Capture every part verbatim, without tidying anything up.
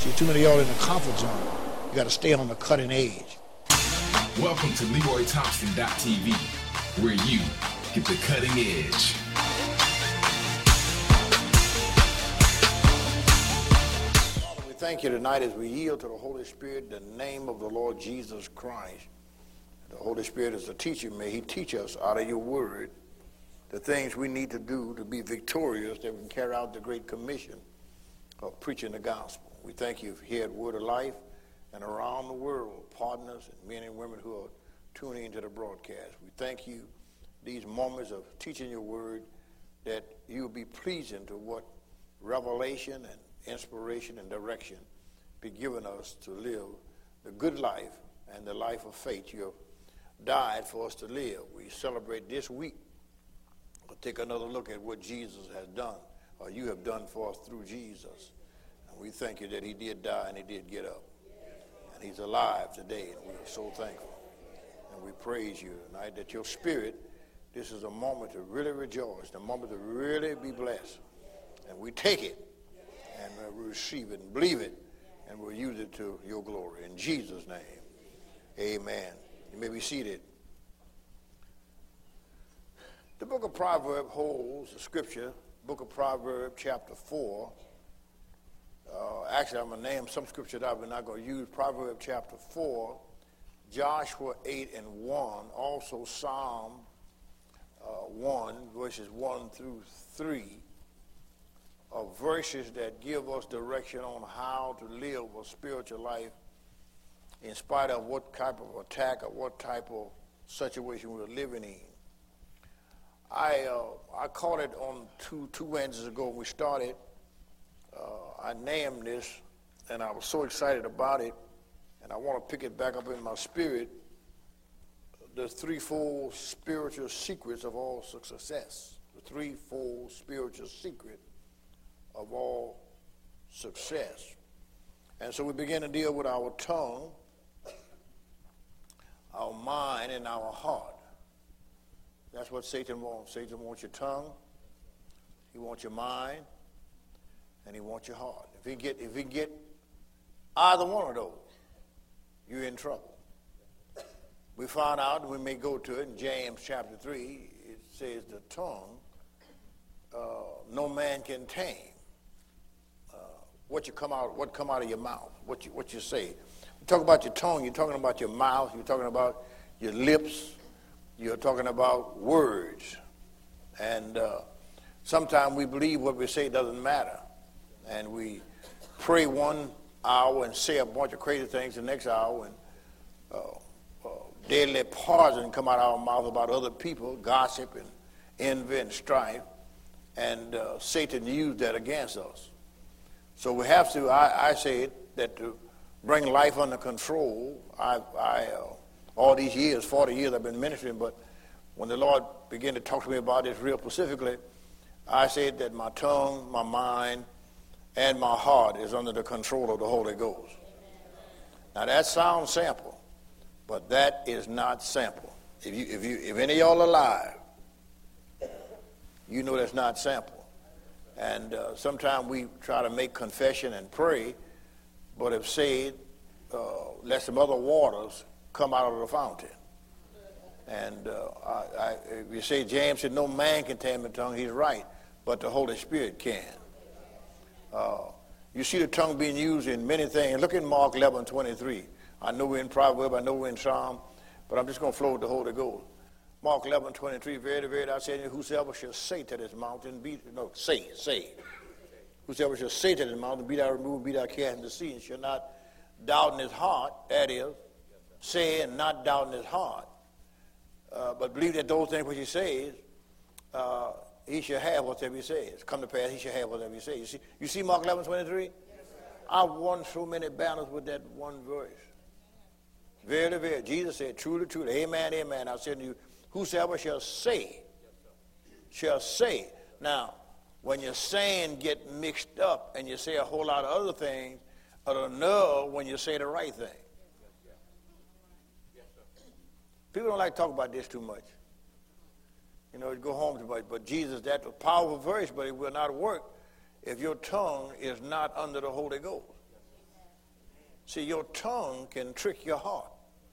See, too many of y'all in the comfort zone. You got to stay on the cutting edge. Welcome to Leroy Thompson dot T V, where you get the cutting edge. Father, we thank you tonight as we yield to the Holy Spirit in the name of the Lord Jesus Christ. The Holy Spirit is a teacher. May he teach us out of your word the things we need to do to be victorious, that we can carry out the great commission of preaching the gospel. We thank you here at Word of Life and around the world, partners and men and women who are tuning into the broadcast. We thank you these moments of teaching your word, that you will be pleasing to what revelation and inspiration and direction be given us to live the good life and the life of faith you have died for us to live. We celebrate this week. We'll take another look at what Jesus has done, or you have done for us through Jesus. And we thank you that he did die and he did get up. And he's alive today, and we are so thankful. And we praise you tonight that your spirit, this is a moment to really rejoice, a moment to really be blessed. And we take it, and we receive it and believe it, and we'll use it to your glory. In Jesus' name, amen. You may be seated. The book of Proverbs holds the scripture, book of Proverbs chapter four. Uh, actually, I'm going to name some scripture that I'm not going to use. Proverbs chapter four, Joshua eight and one, also Psalm uh, one, verses one through three, are verses that give us direction on how to live a spiritual life in spite of what type of attack or what type of situation we're living in. I uh, I caught it on two two Wednesdays ago when we started. Uh, I named this, and I was so excited about it, and I want to pick it back up in my spirit. The threefold spiritual secrets of all success. The threefold spiritual secret of all success. And so we begin to deal with our tongue, our mind, and our heart. That's what Satan wants. Satan wants your tongue, he wants your mind, and he wants your heart. If he get if he get either one of those, you're in trouble. We found out, we may go to it in James chapter three, it says the tongue uh, no man can tame. Uh, what you come out, what come out of your mouth, what you what you say. You talk about your tongue, you're talking about your mouth, you're talking about your lips, you're talking about words. And uh, sometimes we believe what we say doesn't matter. And we pray one hour and say a bunch of crazy things the next hour, and uh, uh, deadly poison come out of our mouth about other people, gossip and envy and strife. And uh, Satan used that against us. So we have to, I, I say it, that to bring life under control, I, I uh, all these years, forty years I've been ministering, but when the Lord began to talk to me about this real specifically, I said that my tongue, my mind, and my heart is under the control of the Holy Ghost. Now that sounds simple, but that is not simple. If you, if you, if any of y'all are alive, you know that's not simple. And uh, sometimes we try to make confession and pray, but if said, uh, let some other waters come out of the fountain. And uh, I, I, if you say James said no man can tame the tongue, he's right, but the Holy Spirit can. Uh, you see the tongue being used in many things. Look at Mark eleven twenty-three. I know we're in Proverbs, I know we're in Psalm, but I'm just going to flow with the Holy Ghost. Mark eleven twenty-three, very, very, I say, whosoever shall say to this mountain, be, no, say, say. Whosoever shall say to this mountain, be thou removed, be thou cast into the sea, and shall not doubt in his heart, that is, say and not doubt in his heart, uh, but believe that those things which he says, uh, he shall have whatever he says. Come to pass, he shall have whatever he says. You see, you see Mark eleven twenty-three? Yes, I won so many battles with that one verse. Very, very. Jesus said, truly, truly, amen, amen. I said to you, whosoever shall say, shall say. Now, when your saying get mixed up and you say a whole lot of other things, it'll know when you say the right thing. People don't like to talk about this too much. You know, go home too much. But Jesus, that's a powerful verse, but it will not work if your tongue is not under the Holy Ghost. See, your tongue can trick your heart.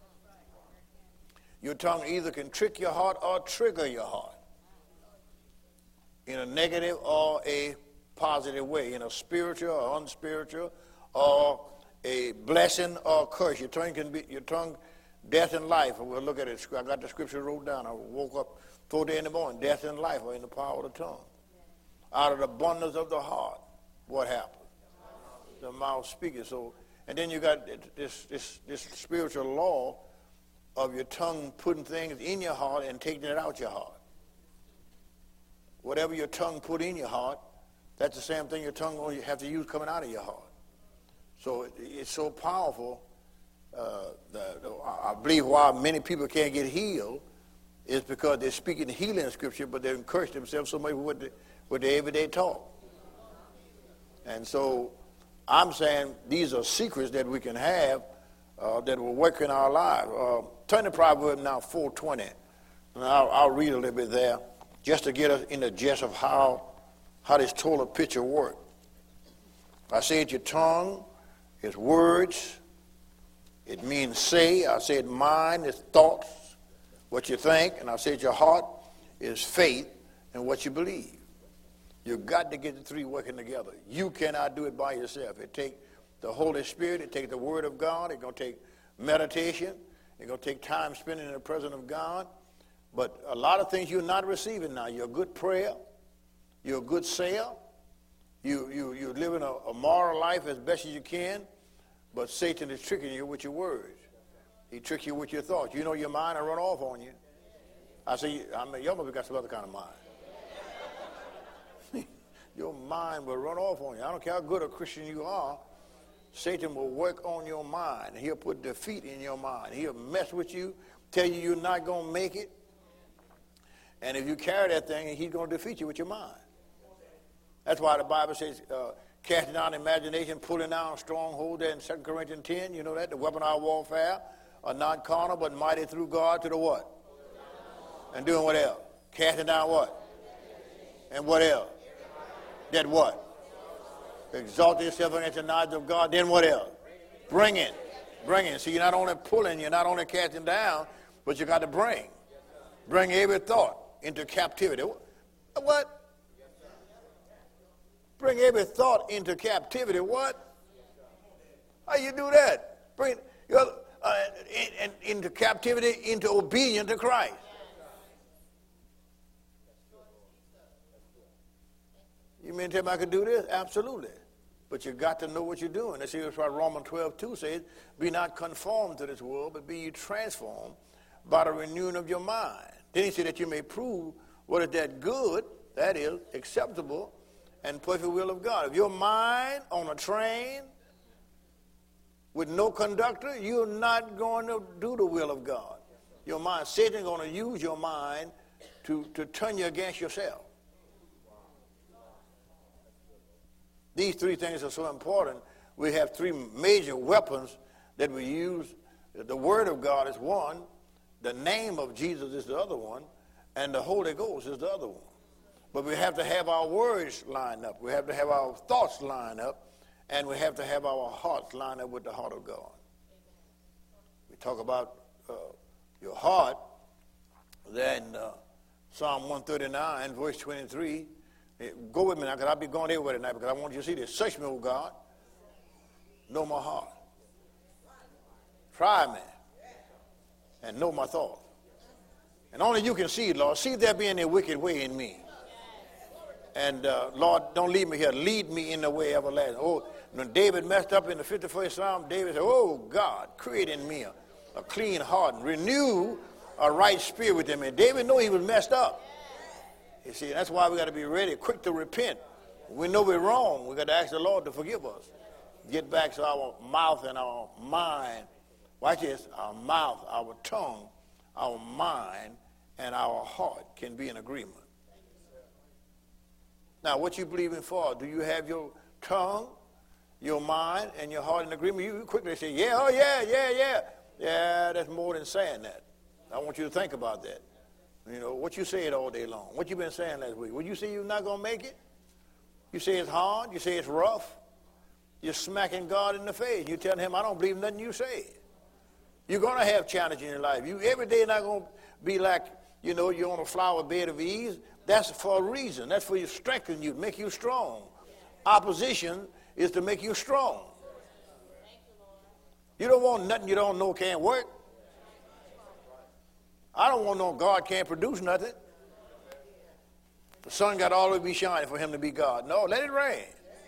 Your tongue either can trick your heart or trigger your heart in a negative or a positive way, in a spiritual or unspiritual, or a blessing or a curse. Your tongue can be, your tongue, death and life. We'll look at it. I got the scripture wrote down. I woke up four days in the morning. Death and life are in the power of the tongue. Out of the abundance of the heart, what happened? The mouth speaking. So, and then you got this this this spiritual law of your tongue putting things in your heart and taking it out your heart. Whatever your tongue put in your heart, that's the same thing your tongue will have to use coming out of your heart. So it, it's so powerful. Uh, the, the, I believe why many people can't get healed is because they're speaking healing scripture, but they encourage themselves so much with the, with the everyday talk. And so I'm saying these are secrets that we can have uh, that will work in our lives. Uh, turn to Proverbs now four twenty, and I'll, I'll read a little bit there just to get us in the gist of how, how this total picture works. I said your tongue is words. It means say. I said mind is thoughts, what you think. And I said your heart is faith and what you believe. You've got to get the three working together. You cannot do it by yourself. It takes the Holy Spirit. It takes the Word of God. It's going to take meditation. It's going to take time spending in the presence of God. But a lot of things you're not receiving now. You're a good prayer. You're a good sayer. You, you, you're living a, a moral life as best as you can. But Satan is tricking you with your words. He tricks you with your thoughts. You know your mind will run off on you. I say, I mean, y'all must have got some other kind of mind. Your mind will run off on you. I don't care how good a Christian you are. Satan will work on your mind. He'll put defeat in your mind. He'll mess with you, tell you you're not going to make it. And if you carry that thing, he's going to defeat you with your mind. That's why the Bible says, uh, casting down imagination, pulling down stronghold there in Second Corinthians ten. You know that? The weapon of our warfare are not carnal, but mighty through God to the what? And doing what else? Casting down what? And what else? That what? Exalt yourself against the knowledge of God. Then what else? Bring it. Bring it. So you're not only pulling, you're not only casting down, but you got to bring. Bring every thought into captivity. What? Bring every thought into captivity. What? How you do that? Bring your, uh, in, in, into captivity, into obedience to Christ. You mean to tell me I could do this? Absolutely. But you got to know what you're doing. That's why Romans twelve two says, be not conformed to this world, but be ye transformed by the renewing of your mind. Then he said that you may prove what is that good, that is, acceptable, and perfect will of God. If your mind on a train with no conductor, you're not going to do the will of God. Your mind, Satan's going to use your mind to, to turn you against yourself. These three things are so important. We have three major weapons that we use. The Word of God is one. The name of Jesus is the other one. And the Holy Ghost is the other one. But we have to have our words lined up. We have to have our thoughts lined up. And we have to have our hearts lined up with the heart of God. We talk about uh, your heart. Then uh, Psalm one thirty-nine, verse twenty-three. Go with me now, because I'll be going everywhere tonight, because I want you to see this. Search me, O God. Know my heart. Try me. And know my thoughts. And only you can see it, Lord. See if there be any wicked way in me. And, uh, Lord, don't leave me here. Lead me in the way everlasting. Oh, when David messed up in the fifty-first Psalm, David said, oh, God, create in me a, a clean heart and renew a right spirit within me. David knew he was messed up. You see, that's why we got to be ready, quick to repent. We know we're wrong. We got to ask the Lord to forgive us. Get back to our mouth and our mind. Watch this. Our mouth, our tongue, our mind, and our heart can be in agreement. Now, what you believing for? Do you have your tongue, your mind, and your heart in agreement? You quickly say, yeah, oh, yeah, yeah, yeah. Yeah, that's more than saying that. I want you to think about that. You know, what you said all day long. What you been saying last week. Well, you say you're not going to make it? You say it's hard. You say it's rough. You're smacking God in the face. You're telling him, I don't believe nothing you say. You're going to have challenges in your life. You every day not going to be like, you know, you're on a flower bed of ease. That's for a reason. That's for you to strengthen you, make you strong. Opposition is to make you strong. You don't want nothing you don't know can't work. I don't want no God can't produce nothing. The sun got to always be shining for him to be God. No, let it rain.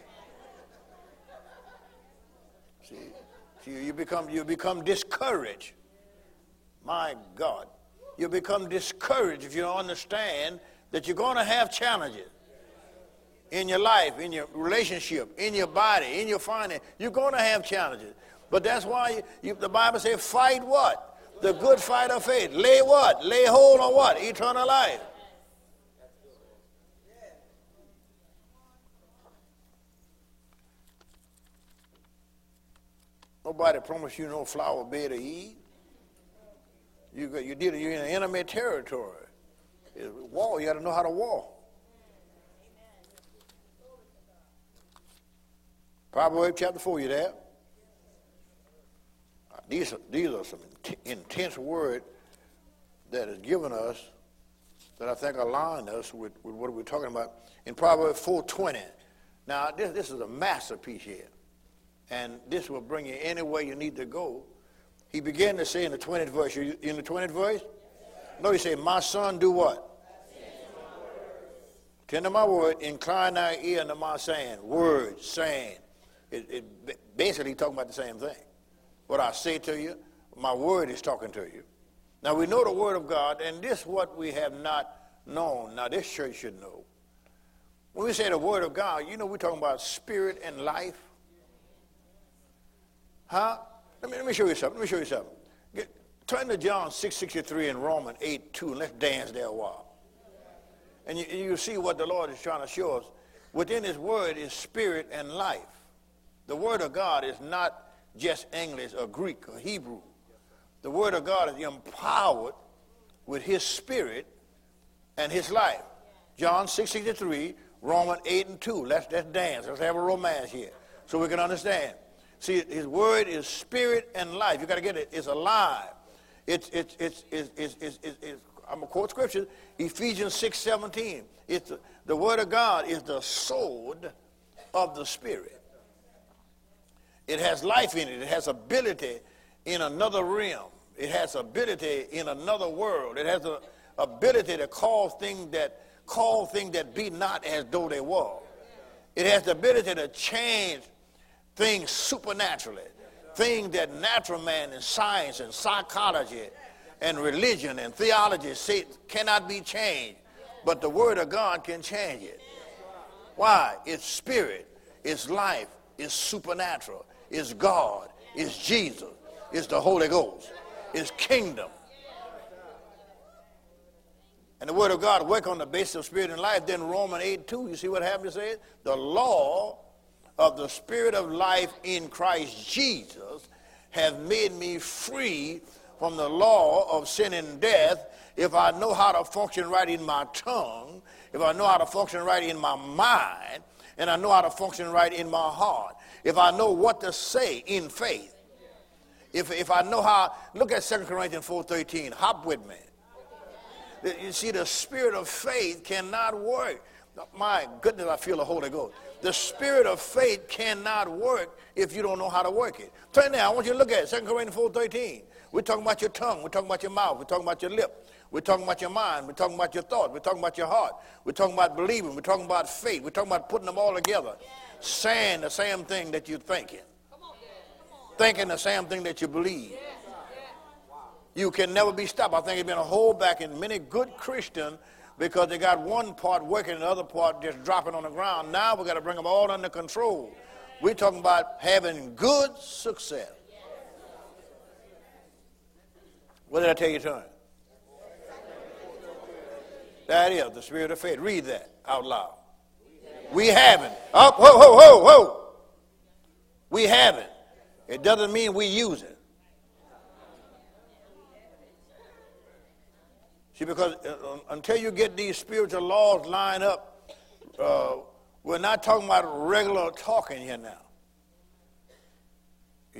See, see you become you become discouraged. My God. You become discouraged if you don't understand that you're going to have challenges in your life, in your relationship, in your body, in your finance. You're going to have challenges. But that's why you, you, the Bible says, fight what? The good fight of faith. Lay what? Lay hold on what? Eternal life. Nobody promised you no flower bed of ease. You, you did it. You're in enemy territory. It's a wall. You got to know how to walk. Proverbs chapter four. You there? These are, these are some intense words that is given us that I think align us with, with what we're talking about in Proverbs four twenty. Now, this, this is a masterpiece here. And this will bring you anywhere you need to go. He began to say in the twentieth verse, you in the twentieth verse? No, he said, my son, do what? Tend to my word, incline thy ear unto my saying. Word, saying. It, it basically talking about the same thing. What I say to you, my word is talking to you. Now we know the word of God, and this is what we have not known. Now this church should know. When we say the word of God, you know we're talking about spirit and life. Huh? Let me, let me show you something. Let me show you something. Get, turn to John six sixty-three and Romans eight two, and let's dance there a while. And you, you see what the Lord is trying to show us. Within his word is spirit and life. The word of God is not just English or Greek or Hebrew. The word of God is empowered with his spirit and his life. John six sixty-three, Romans eight and two. Let's, let's dance. Let's have a romance here so we can understand. See, his word is spirit and life. You got to get it. It's alive. It's, it's, it's, it's, it's, it's, it's, it's I'm going to quote scripture, Ephesians six seventeen. It's the, the word of God is the sword of the spirit. It has life in it. It has ability in another realm. It has ability in another world. It has the ability to call things that call things that be not as though they were. It has the ability to change things supernaturally, things that natural man and science and psychology and religion and theology say cannot be changed, but the word of God can change it. Why? It's spirit, it's life, it's supernatural, it's God, it's Jesus, it's the Holy Ghost, it's kingdom. And the word of God work on the basis of spirit and life. Then Romans eight two, you see what happens? It says, the law of the spirit of life in Christ Jesus have made me free from the law of sin and death if I know how to function right in my tongue, if I know how to function right in my mind, and I know how to function right in my heart. If I know what to say in faith. If, if I know how, look at Second Corinthians four thirteen, hop with me. You see, the spirit of faith cannot work. My goodness, I feel the Holy Ghost. The spirit of faith cannot work if you don't know how to work it. Turn now, I want you to look at it, Second Corinthians four thirteen. We're talking about your tongue. We're talking about your mouth. We're talking about your lip. We're talking about your mind. We're talking about your thought. We're talking about your heart. We're talking about believing. We're talking about faith. We're talking about putting them all together. Saying the same thing that you're thinking. Thinking the same thing that you believe. You can never be stopped. I think it's been a hold back in many good Christians because they got one part working and the other part just dropping on the ground. Now we've got to bring them all under control. We're talking about having good success. What did I tell you, son? That is the spirit of faith. Read that out loud. We haven't. Oh, whoa, whoa, whoa, whoa. We haven't. It doesn't mean we use it. See, because uh, until you get these spiritual laws lined up, uh, we're not talking about regular talking here now.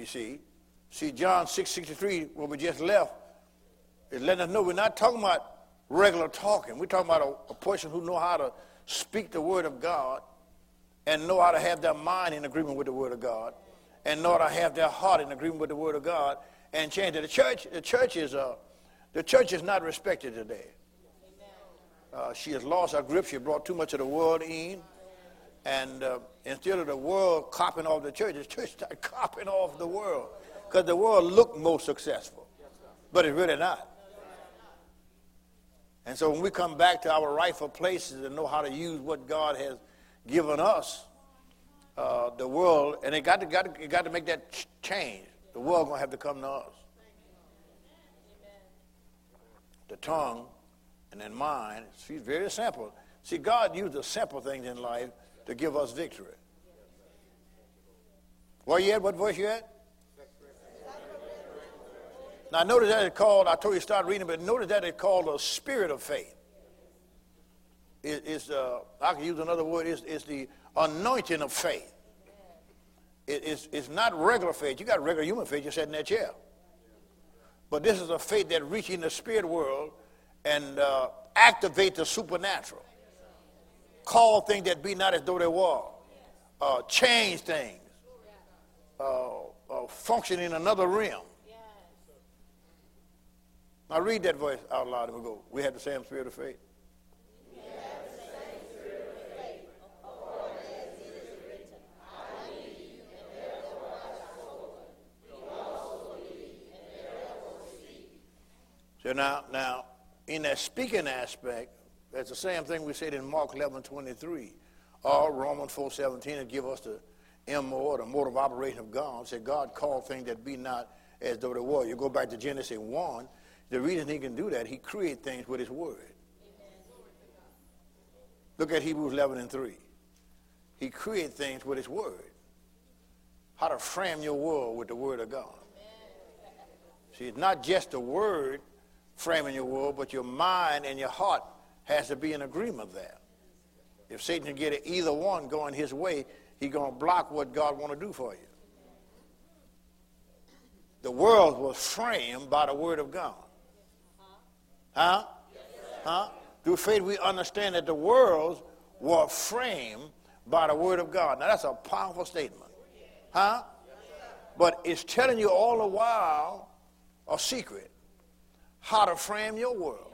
see. See, John six sixty-three, where we just left, is letting us know we're not talking about regular talking. We're talking about a, a person who know how to speak the word of God and know how to have their mind in agreement with the word of God and know how to have their heart in agreement with the word of God and change it. The church, the church is, uh, the church is not respected today. Uh, she has lost her grip. She brought too much of the world in. And uh, instead of the world copying off the church, the church started copying off the world because the world looked more successful, but it's really not. And so when we come back to our rightful places and know how to use what God has given us, uh, the world, and it got to, got to, it got to make that ch- change. The world going to have to come to us. The tongue and then mind, it's very simple. See, God used the simple things in life to give us victory. Where you at? What verse you at? Now, notice that it's called, I told you to start reading, but notice that it's called a spirit of faith. It, it's, uh, I can use another word, it's, it's the anointing of faith. It, it's, it's not regular faith. You got regular human faith, you sat in that chair. But this is a faith that reaches in the spirit world and uh, activate the supernatural. Call things that be not as though they were. Uh, change things. Uh, uh, function in another realm. Now read that voice out loud and we'll go. We have the same spirit of faith. We have the same spirit of faith, according as it is written, I believe, and therefore I have spoken. We also believe, and therefore speak. So now, now, in that speaking aspect, that's the same thing we said in Mark eleven twenty-three, or Romans four seventeen, and give us the M O, the mode of operation of God. Say God called things that be not as though they were. You go back to Genesis one. The reason he can do that, he creates things with his word. Amen. Look at Hebrews eleven and three. He creates things with his word. How to frame your world with the word of God. Amen. See, it's not just the word framing your world, but your mind and your heart has to be in agreement there. If Satan can get either one going his way, he's going to block what God want to do for you. The world was framed by the word of God. Huh? Huh? Through faith we understand that the worlds were framed by the word of God. Now that's a powerful statement. Huh? But it's telling you all the while a secret. How to frame your world.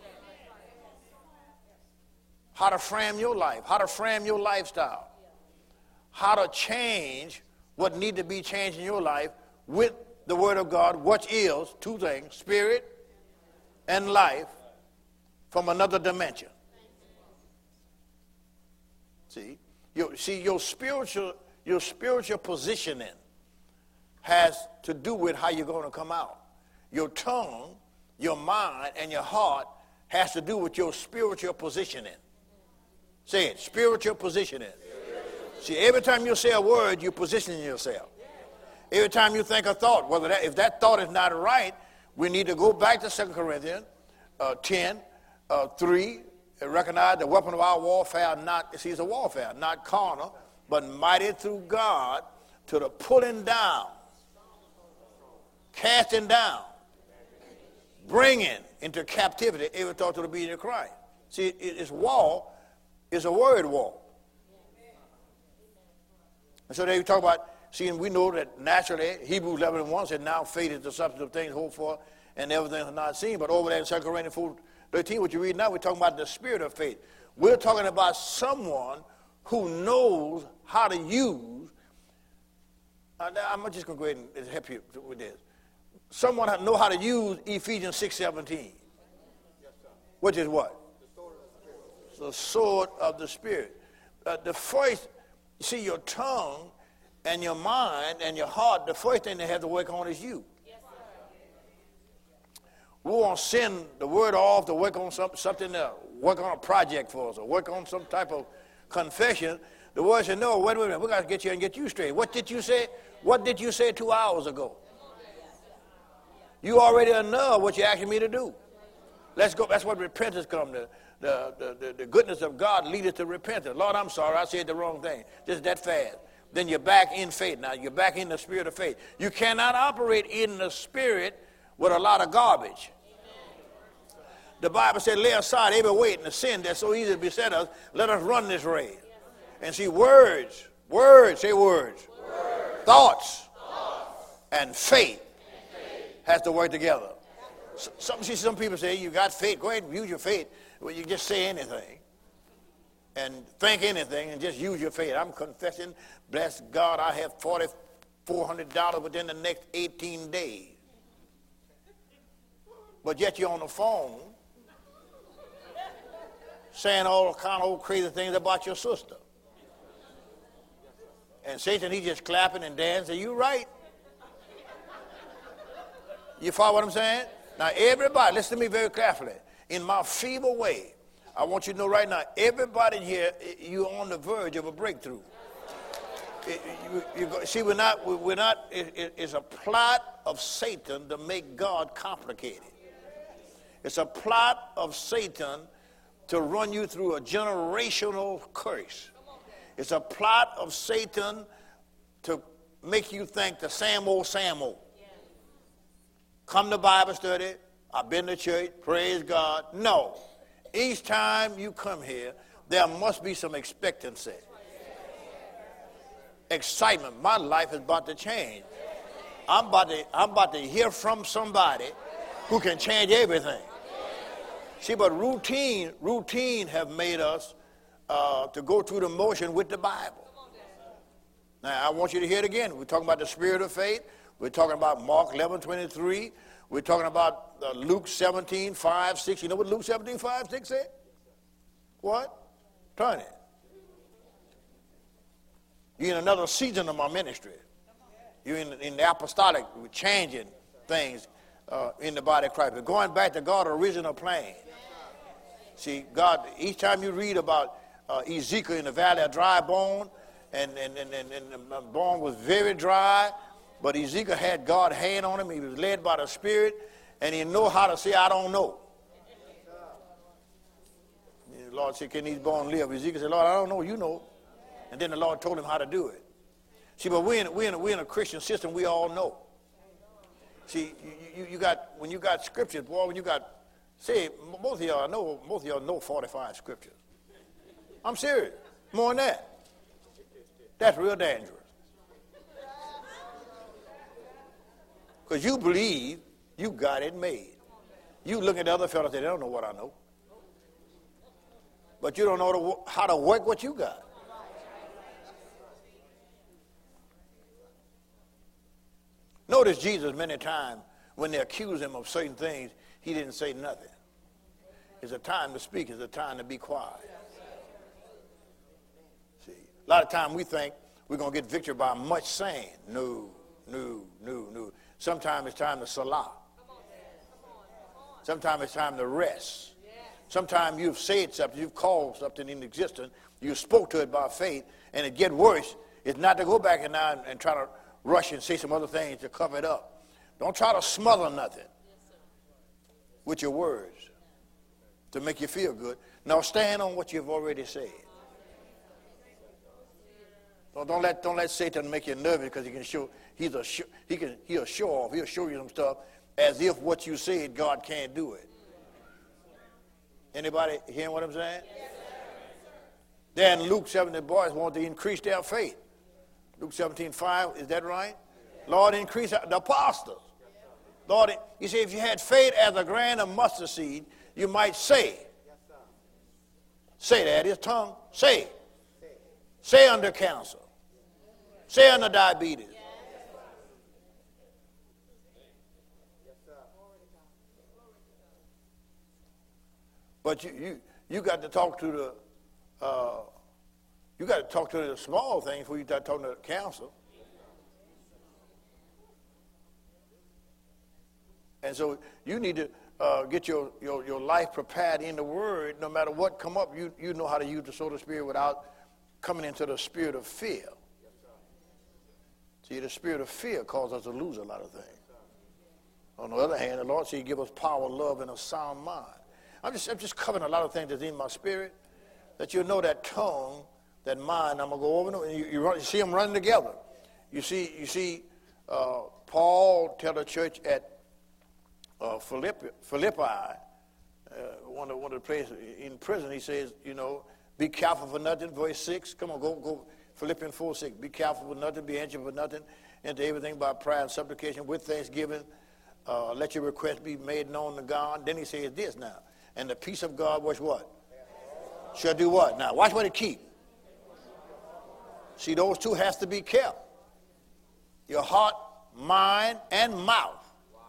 How to frame your life. How to frame your lifestyle. How to change what need to be changed in your life with the word of God, which is two things, spirit and life from another dimension. See, your, see your spiritual your spiritual positioning has to do with how you're going to come out. Your tongue, your mind, and your heart has to do with your spiritual positioning. Say it, spiritual positioning. See, every time you say a word, you're positioning yourself. Every time you think a thought, whether that, if that thought is not right, we need to go back to Second Corinthians uh, ten, uh, three, and recognize the weapon of our warfare, not, see, it's a warfare, not carnal, but mighty through God to the pulling down, casting down, bringing into captivity every thought to the obedience of Christ. See, it, it's war, it's a word war. And so they talk about, see, and we know that naturally, Hebrews eleven and one said, now faith is the substance of things hoped for and everything is not seen. But over there in Second Corinthians four thirteen, what you read now, we're talking about the spirit of faith. We're talking about someone who knows how to use, uh, I'm just going to go ahead and help you with this. Someone that know how to use Ephesians six seventeen, which is what? The sword of the Spirit. Uh, the first, you see, your tongue and your mind and your heart, the first thing they have to work on is you. Yes, we won't send the word off to work on some, something, to work on a project for us or work on some type of confession. The word said, no, wait a minute, we got to get you and get you straight. What did you say? What did you say two hours ago? You already know what you're asking me to do. Let's go. That's what repentance comes to. The, the, the, the goodness of God leadeth to repentance. Lord, I'm sorry, I said the wrong thing. Just that fast. then you're back in faith. Now you're back in the spirit of faith. You cannot operate in the spirit with a lot of garbage. The Bible said, lay aside every weight and the sin that's so easy to beset us. Let us run this race. And see, words, words, say words, words. Thoughts, Thoughts. And, faith and faith has to work together. Some, see, some people say, you got faith, go ahead and use your faith. Well, you just say anything and think anything and just use your faith. I'm confessing, bless God, I have four thousand four hundred dollars within the next eighteen days. But yet you're on the phone saying all kind of old crazy things about your sister. And Satan, he just clapping and dancing. You right. You follow what I'm saying? Now, everybody, listen to me very carefully. In my feeble way, I want you to know right now, everybody here, you're on the verge of a breakthrough. It, you, you go, see, we're not, we're not, it, it, it's a plot of Satan to make God complicated. It's a plot of Satan to run you through a generational curse. It's a plot of Satan to make you think the same old, same old. Come to Bible study. I've been to church. Praise God. No. Each time you come here, there must be some expectancy. Excitement. My life is about to change. I'm about to, I'm about to hear from somebody who can change everything. See, but routine, routine have made us uh, to go through the motion with the Bible. Now, I want you to hear it again. We're talking about the spirit of faith. We're talking about Mark eleven twenty-three. We're talking about uh, Luke seventeen, five, six. You know what Luke seventeen, five, six said? What? Turn it. You're in another season of my ministry. You're in, in the apostolic. We're changing things uh, in the body of Christ. We're going back to God's original plan. See, God, each time you read about uh, Ezekiel in the valley of dry bone, and, and, and, and, and the bone was very dry, but Ezekiel had God's hand on him. He was led by the Spirit, and he knew how to say, I don't know. The Lord said, can these bones live? Ezekiel said, Lord, I don't know. You know. And then the Lord told him how to do it. See, but we're in, we're in, we're in a Christian system we all know. See, you, you, you got, when you got scriptures, boy, when you got, say, most of y'all know, most of y'all know forty-five scriptures. I'm serious. More than that. That's real dangerous. Because you believe you got it made. You look at the other fellows and say, they don't know what I know. But you don't know to, how to work what you got. Notice Jesus many times when they accuse him of certain things, he didn't say nothing. It's a time to speak. It's a time to be quiet. See, a lot of times we think we're going to get victory by much saying. No, no, no, no. Sometimes it's time to salah. Sometimes it's time to rest. Sometimes you've said something, you've called something into existence, you spoke to it by faith, and it get worse. It's not to go back and now and, and try to rush and say some other things to cover it up. Don't try to smother nothing with your words to make you feel good. Now stand on what you've already said. Don't, don't let don't let Satan make you nervous because he can show he's a he can he'll show off. He'll show you some stuff as if what you said God can't do it. Anybody hearing what I'm saying? Yes, then Luke seventeen, the boys want to increase their faith. Luke seventeen, five, is that right? Yes. Lord, increase the apostles. Yes, Lord, you see, if you had faith as a grain of mustard seed, you might say. Yes, say that, his tongue. Say. Say, say under cancer. Say under diabetes. Yes. But you, you, you got to talk to the, uh, you got to talk to the small things before you start talking to the council. And so you need to uh, get your, your, your life prepared in the Word. No matter what come up, you, you know how to use the sword of the Spirit without coming into the spirit of fear. See, the spirit of fear causes us to lose a lot of things. On the other hand, the Lord said he give us power, love, and a sound mind. I'm just, I'm just covering a lot of things that's in my spirit, that you'll know that tongue that mind. I'm going to go over and you, you, run, you see them running together. You see, you see uh, Paul tell the church at uh, Philippi, Philippi uh, one, of, one of the places in prison, he says, you know, be careful for nothing, verse six. Come on, go, go, Philippians four, six. Be careful for nothing, be anxious for nothing, and to everything by prayer and supplication with thanksgiving. Uh, let your request be made known to God. Then he says this now. And the peace of God was what? Shall do what? Now, watch what it keep. See, those two has to be kept. Your heart, mind, and mouth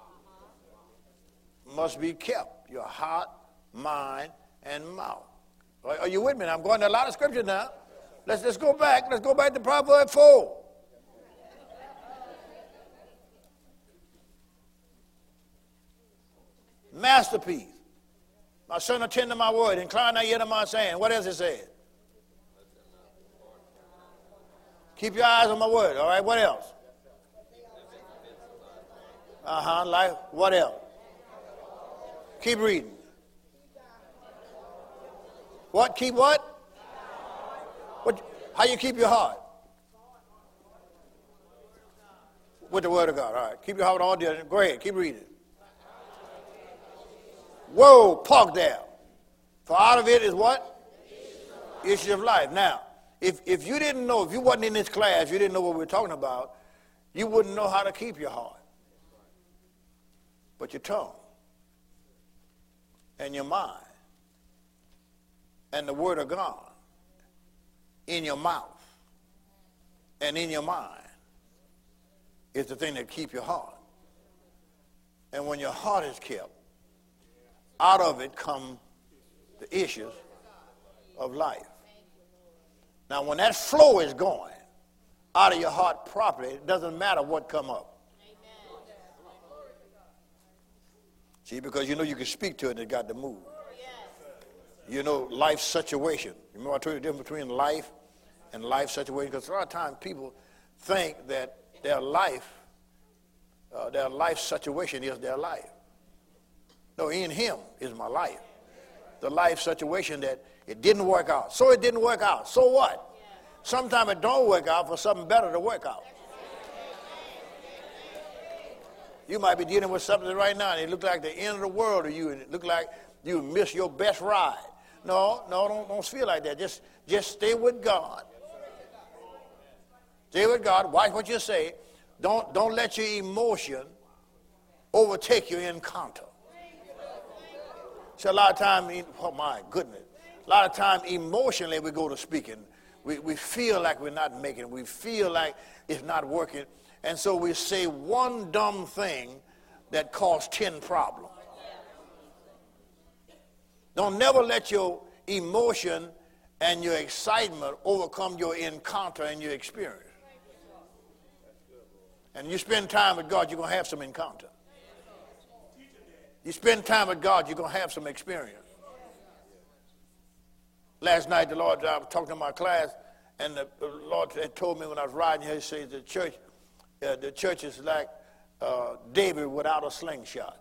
must be kept. Your heart, mind, and mouth. Are, are you with me? Now, I'm going to a lot of scripture now. Let's, let's go back. Let's go back to Proverbs four. Masterpiece. My son, attend to my word. Incline thy ear to my saying. What else it said? Keep your eyes on my word. All right, what else? Uh-huh, life. What else? Keep reading. What? Keep what? What? How you keep your heart? With the word of God. All right, keep your heart all day. Go ahead, keep reading. Whoa, park there. For out of it is what? Issue of life. Now, if, if you didn't know, if you wasn't in this class, you didn't know what we were talking about, you wouldn't know how to keep your heart. But your tongue and your mind and the word of God in your mouth and in your mind is the thing that keep your heart. And when your heart is kept, out of it come the issues of life. Now, when that flow is going out of your heart properly, it doesn't matter what come up. See, because you know you can speak to it and it got to move. You know, life situation. Remember I told you the difference between life and life situation? Because a lot of times people think that their life, uh, their life situation is their life. No, in him is my life. The life situation that it didn't work out. So it didn't work out. So what? Sometimes it don't work out for something better to work out. You might be dealing with something right now and it look like the end of the world to you and it look like you miss your best ride. No, no, don't, don't feel like that. Just, just stay with God. Stay with God. Watch what you say. Don't, don't let your emotion overtake your encounter. So a lot of time, oh my goodness, a lot of time emotionally we go to speaking. We, we feel like we're not making it. We feel like it's not working. And so we say one dumb thing that caused ten problems. Don't never let your emotion and your excitement overcome your encounter and your experience. And you spend time with God, you're going to have some encounter. You spend time with God, you're going to have some experience. Last night, the Lord, I was talking to my class, and the, the Lord had told me when I was riding here, he says the church, uh, the church is like uh, David without a slingshot.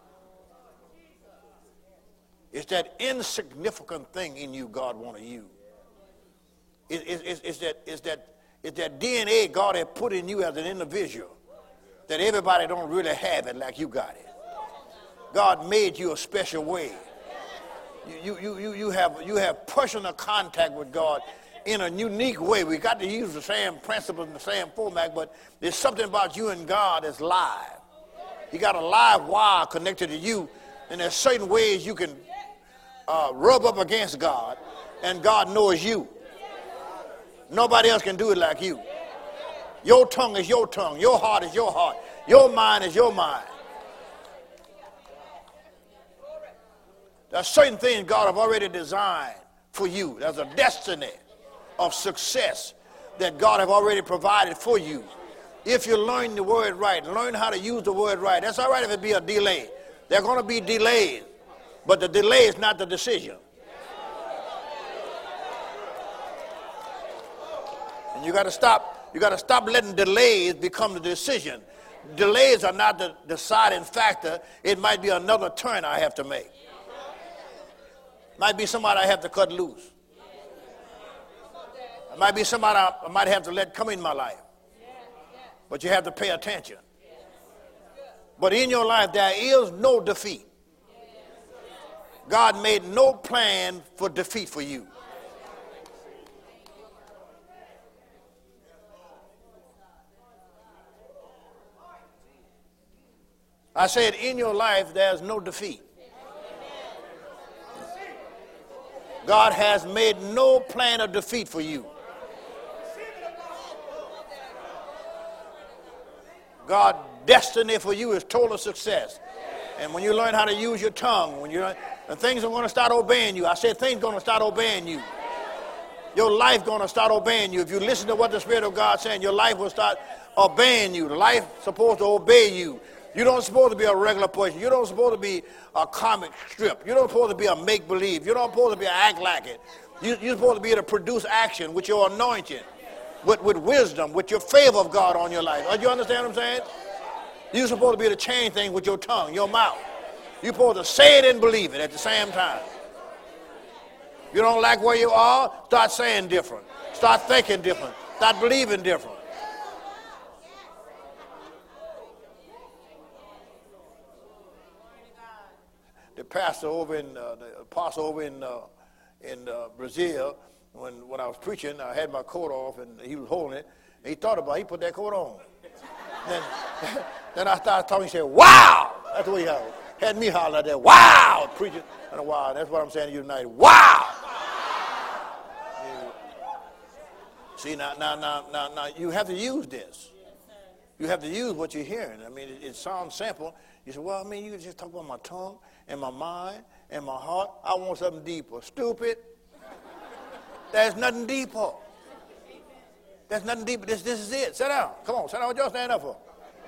It's that insignificant thing in you God want to use. It, it, it's, it's, that, it's, that, it's that D N A God had put in you as an individual that everybody don't really have it like you got it. God made you a special way. You, you, you, you, have, you have personal contact with God in a unique way. We got to use the same principles and the same format, but there's something about you and God that's live. You got a live wire connected to you, and there's certain ways you can uh, rub up against God, and God knows you. Nobody else can do it like you. Your tongue is your tongue. Your heart is your heart. Your mind is your mind. There's certain things God have already designed for you. There's a destiny of success that God have already provided for you. If you learn the word right, learn how to use the word right. That's all right if it be a delay. There are going to be delays, but the delay is not the decision. And you got to stop. You got to stop letting delays become the decision. Delays are not the deciding factor. It might be another turn I have to make. Might be somebody I have to cut loose. It might be somebody I might have to let come in my life. But you have to pay attention. But in your life, there is no defeat. God made no plan for defeat for you. I said, in your life, there's no defeat. God has made no plan of defeat for you. God's destiny for you is total success. And when you learn how to use your tongue, when you learn, and things are going to start obeying you. I said things are going to start obeying you. Your life going to start obeying you. If you listen to what the Spirit of God is saying, your life will start obeying you. The life is supposed to obey you. You don't supposed to be a regular person. You don't supposed to be a comic strip. You don't supposed to be a make-believe. You don't supposed to be a act like it. You, you're supposed to be able to produce action with your anointing, with, with wisdom, with your favor of God on your life. Do you understand what I'm saying? You're supposed to be able to change things with your tongue, your mouth. You're supposed to say it and believe it at the same time. You don't like where you are, start saying different. Start thinking different. Start believing different. The pastor over in, uh, the apostle over in uh, in uh, Brazil, when, when I was preaching, I had my coat off and he was holding it. And he thought about it, he put that coat on. then, then I started talking, he said, wow! That's the way he had, had me holler at that, wow! Preaching, and wow, that's what I'm saying to you tonight, wow! Yeah. See, now, now, now, now, now, you have to use this. You have to use what you're hearing. I mean, it, it sounds simple. You say, well, I mean, you can just talk about my tongue and my mind and my heart. I want something deeper. Stupid. There's nothing deeper. There's nothing deeper. This, this is it. Sit down. Come on. Sit down. What y'all stand up for?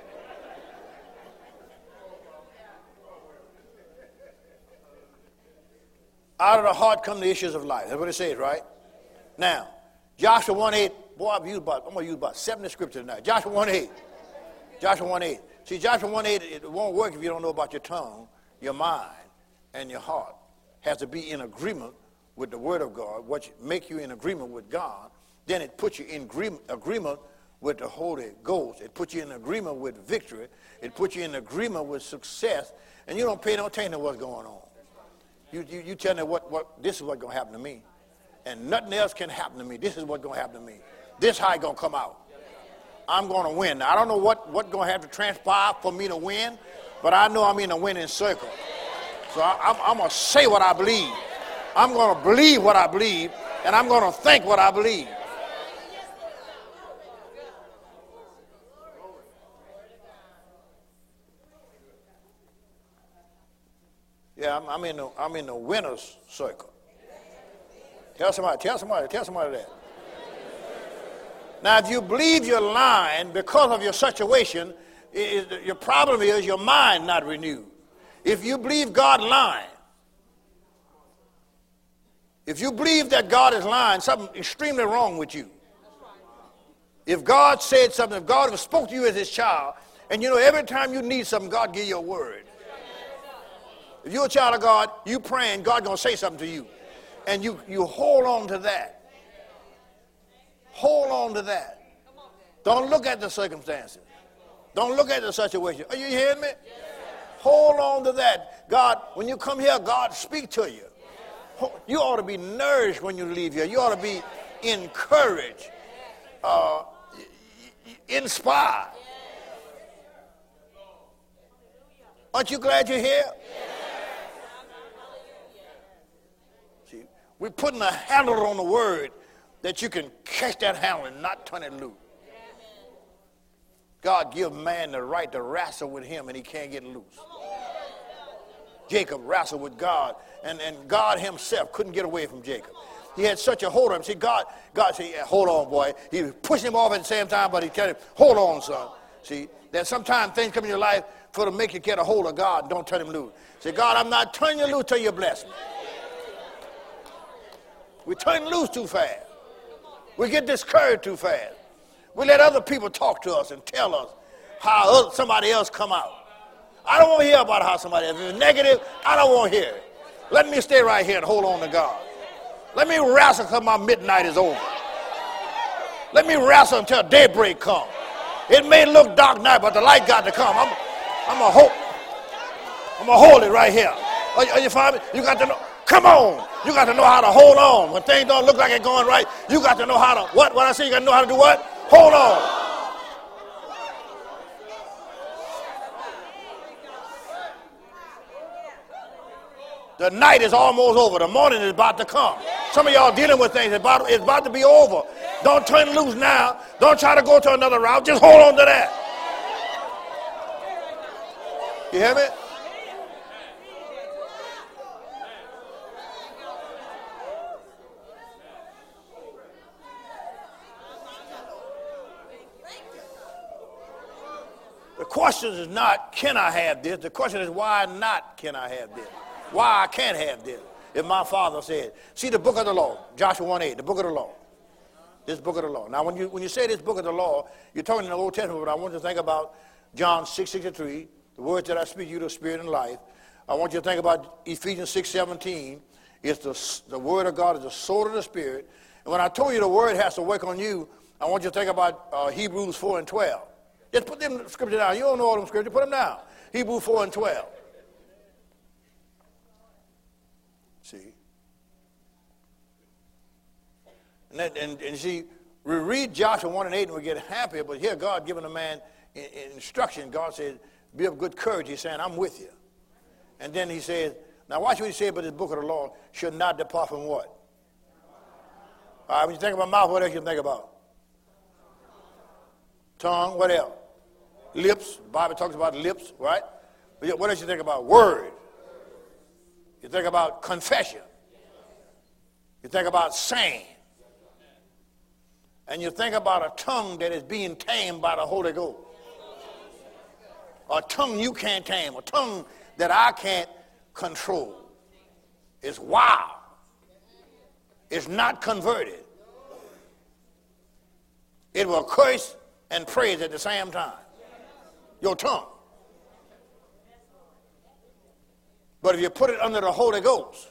Out of the heart come the issues of life. That's what it says, right? Now, Joshua one eight. Boy, I've used about, I'm going to use about seventy scriptures tonight. Joshua one eight. Joshua one eight. See, Joshua one eight, it won't work if you don't know about your tongue, your mind, and your heart. It has to be in agreement with the Word of God, what make you in agreement with God. Then it puts you in agreement, agreement with the Holy Ghost. It puts you in agreement with victory. It puts you in agreement with success. And you don't pay no attention to what's going on. You, you, you tell me what, what, this is what's going to happen to me. And nothing else can happen to me. This is what's going to happen to me. This how it's going to come out. I'm going to win. Now, I don't know what, what's going to have to transpire for me to win, but I know I'm in a winning circle. So I, I'm, I'm going to say what I believe. I'm going to believe what I believe, and I'm going to think what I believe. Yeah, I'm, I'm in the I'm in the winner's circle. Tell somebody, tell somebody, tell somebody that. Now, if you believe you're lying because of your situation, it, it, your problem is your mind not renewed. If you believe God lying, if you believe that God is lying, something extremely wrong with you. If God said something, if God spoke to you as his child, and you know every time you need something, God give you a word. If you're a child of God, you praying, God going to say something to you. And you, you hold on to that. Hold on to that. Don't look at the circumstances. Don't look at the situation. Are you hearing me? Hold on to that. God, when you come here, God speak to you. You ought to be nourished when you leave here. You ought to be encouraged, uh, inspired. Aren't you glad you're here? See, we're putting a handle on the word that you can catch that handle and not turn it loose. God give man the right to wrestle with him, and he can't get loose. Jacob wrestled with God, and, and God himself couldn't get away from Jacob. He had such a hold on him. See, God, God said, yeah, hold on, boy. He was pushing him off at the same time, but he tell him, hold on, son. See, that sometimes things come in your life for to make you get a hold of God and don't turn him loose. Say, God, I'm not turning you loose till you bless me. We turn loose too fast. We get discouraged too fast. We let other people talk to us and tell us how somebody else come out. I don't want to hear about how somebody else. If it's negative, I don't want to hear it. Let me stay right here and hold on to God. Let me wrestle till my midnight is over. Let me wrestle until daybreak comes. It may look dark night, but the light got to come. I'm, I'm going to hold. I'm going to hold it right here. Are you, are you following me? You got to know. Come on. You got to know how to hold on. When things don't look like it's going right, you got to know how to, what? What I say, you got to know how to do what? Hold on. The night is almost over. The morning is about to come. Some of y'all dealing with things. It's about, it's about to be over. Don't turn loose now. Don't try to go to another route. Just hold on to that. You hear me? The question is not, can I have this? The question is, why not can I have this? Why I can't have this? If my father said, see the book of the law, Joshua one eight, the book of the law. This book of the law. Now, when you when you say this book of the law, you're talking in the Old Testament, but I want you to think about John six sixty-three, the words that I speak to you, the spirit and life. I want you to think about Ephesians six seventeen. It's the, the word of God is the sword of the spirit. And when I told you the word has to work on you, I want you to think about uh, Hebrews four and twelve. Just put them scriptures down. You don't know all them scriptures, put them down. Hebrews four and twelve. See? And, that, and, and see, we read Joshua one and eight and we get happy, but here God giving a man in, in instruction. God says, be of good courage. He's saying, I'm with you. And then he says, now watch what he said, but this book of the law should not depart from what? All right, when you think about mouth, what else you think about? Tongue, what else? Lips. The Bible talks about lips, right? But what else you think about? Word. You think about confession. You think about saying. And you think about a tongue that is being tamed by the Holy Ghost. A tongue you can't tame. A tongue that I can't control. It's wild. It's not converted. It will curse and praise at the same time. Your tongue. But if you put it under the Holy Ghost,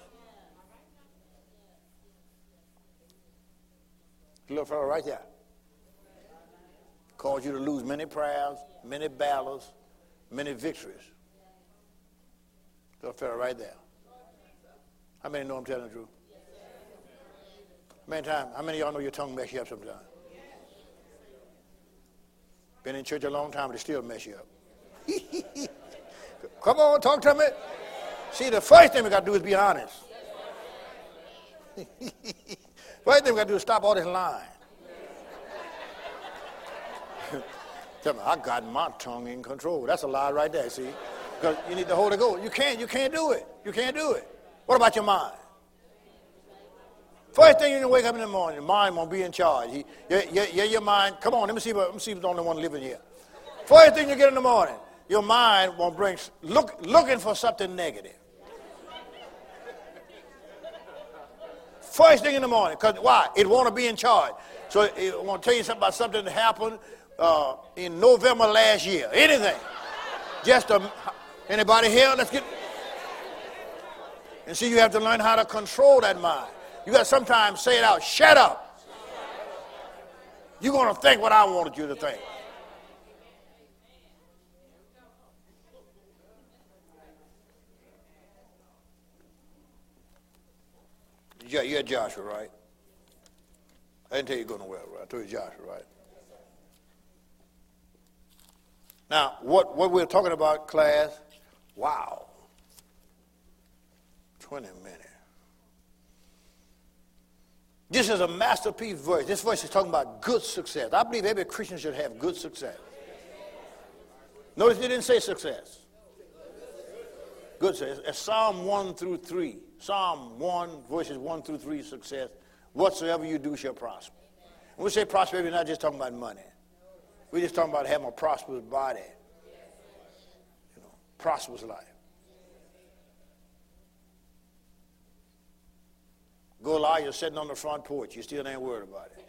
little fellow right there, cause you to lose many prayers, many battles, many victories. Little fellow right there. How many know I'm telling the truth? How many times? How many of y'all know your tongue mess you up sometimes? Been in church a long time, but it still mess you up. Come on, talk to me. See, the first thing we got to do is be honest. First thing we got to do is stop all this lying. Tell me, I got my tongue in control. That's a lie right there, see? Because you need the Holy Ghost. You can't, you can't do it. You can't do it. What about your mind? First thing you wake up in the morning, your mind won't be in charge. You, you, you, you, your mind, come on, let me see, let me see if the only one living here. First thing you get in the morning, your mind won't bring, look, looking for something negative. First thing in the morning, because why? It want to be in charge. So it want to tell you something about something that happened uh, in November last year. Anything. Just a, anybody here? Let's get. And see, you have to learn how to control that mind. You got to sometimes say it out. Shut up. You're going to think what I wanted you to think. Yeah, you're Joshua, right? I didn't tell you you're going nowhere, right? I told you Joshua, right? Now, what, what we're talking about, class, wow. twenty minutes. This is a masterpiece verse. This verse is talking about good success. I believe every Christian should have good success. Notice it didn't say success. Good success. It's Psalm one through three. Psalm one, verses one through three, success. Whatsoever you do shall prosper. When we say prosperity, we're not just talking about money. We're just talking about having a prosperous body. You know, prosperous life. Go lie, you're sitting on the front porch. You still ain't worried about it.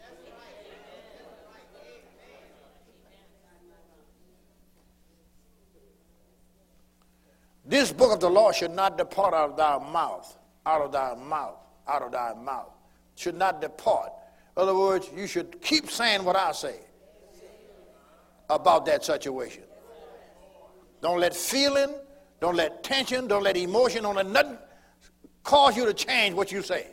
This book of the law should not depart out of thy mouth, out of thy mouth, out of thy mouth. Should not depart. In other words, you should keep saying what I say about that situation. Don't let feeling, don't let tension, don't let emotion, don't let nothing cause you to change what you say.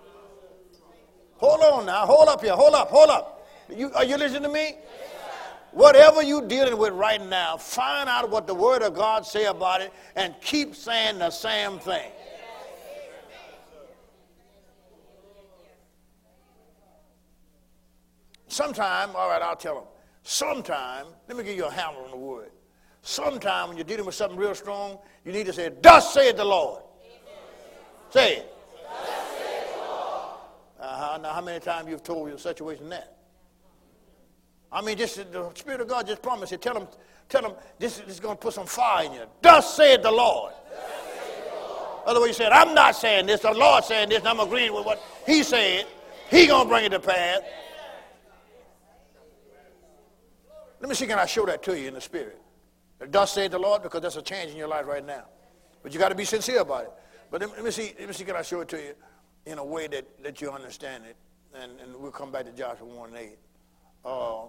Hold on now. Hold up here. Hold up. Hold up. You, are you listening to me? Whatever you're dealing with right now, find out what the Word of God say about it and keep saying the same thing. Sometime, all right, I'll tell them. Sometime, let me give you a hammer on the word. Sometime when you're dealing with something real strong, you need to say, thus saith the Lord. Say it. Thus saith the Lord. Uh-huh. Now, how many times you've told your situation that? I mean, just the Spirit of God just promised you. Tell them, tell them this, this is going to put some fire in you. Thus saith the Lord. Otherwise, you said, I'm not saying this. The Lord saying this, and I'm agreeing with what He said. He going to bring it to pass. Let me see, can I show that to you in the Spirit? Thus saith the Lord, because that's a change in your life right now. But you got to be sincere about it. But let me see, let me see, can I show it to you in a way that, that you understand it? And, and we'll come back to Joshua one and eight. Uh,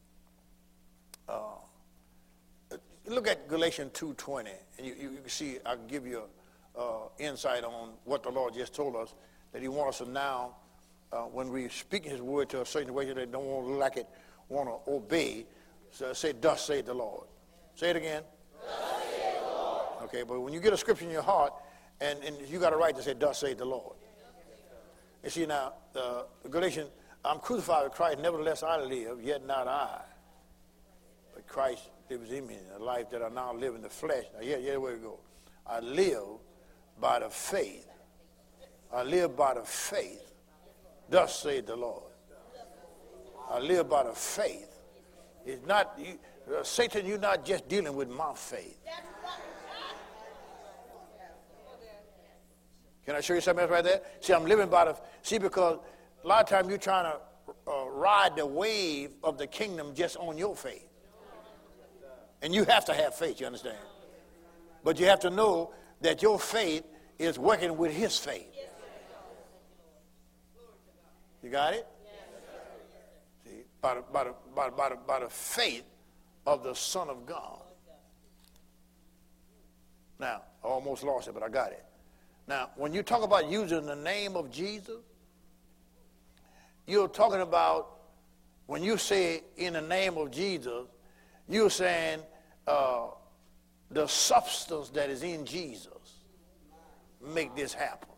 uh, look at Galatians two twenty, and you, you, you can see, I'll give you uh, insight on what the Lord just told us, that He wants us to now, uh, when we speak His word to a certain way that don't want to look like it, want to obey, so say, thus saith the Lord. Say it again. Thus saith the Lord. Okay, but when you get a scripture in your heart, and, and you got a right to say, thus saith the Lord. You see now, uh, Galatians, I'm crucified with Christ, nevertheless I live, yet not I. But Christ lives in me, in the life that I now live in the flesh. Now, yeah, yeah, where to go. I live by the faith. I live by the faith. Thus saith the Lord. I live by the faith. It's not, you, uh, Satan, you're not just dealing with my faith. Can I show you something else right there? See, I'm living by the, see, because a lot of times you're trying to uh, ride the wave of the kingdom just on your faith. And you have to have faith, you understand? But you have to know that your faith is working with His faith. You got it? See, by the, by the, by the, by the, by the faith of the Son of God. Now, I almost lost it, but I got it. Now, when you talk about using the name of Jesus, you're talking about, when you say in the name of Jesus, you're saying uh, the substance that is in Jesus make this happen.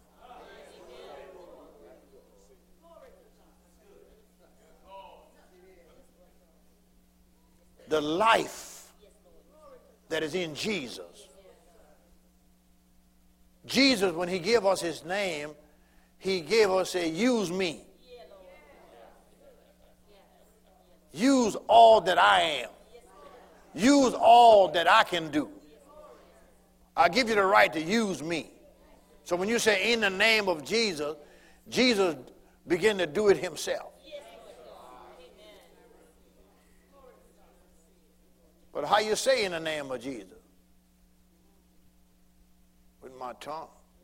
The life that is in Jesus. Jesus, when He gave us His name, He gave us a use me. Use all that I am. Use all that I can do. I give you the right to use me. So when you say in the name of Jesus, Jesus began to do it Himself. But how you say in the name of Jesus? With my tongue.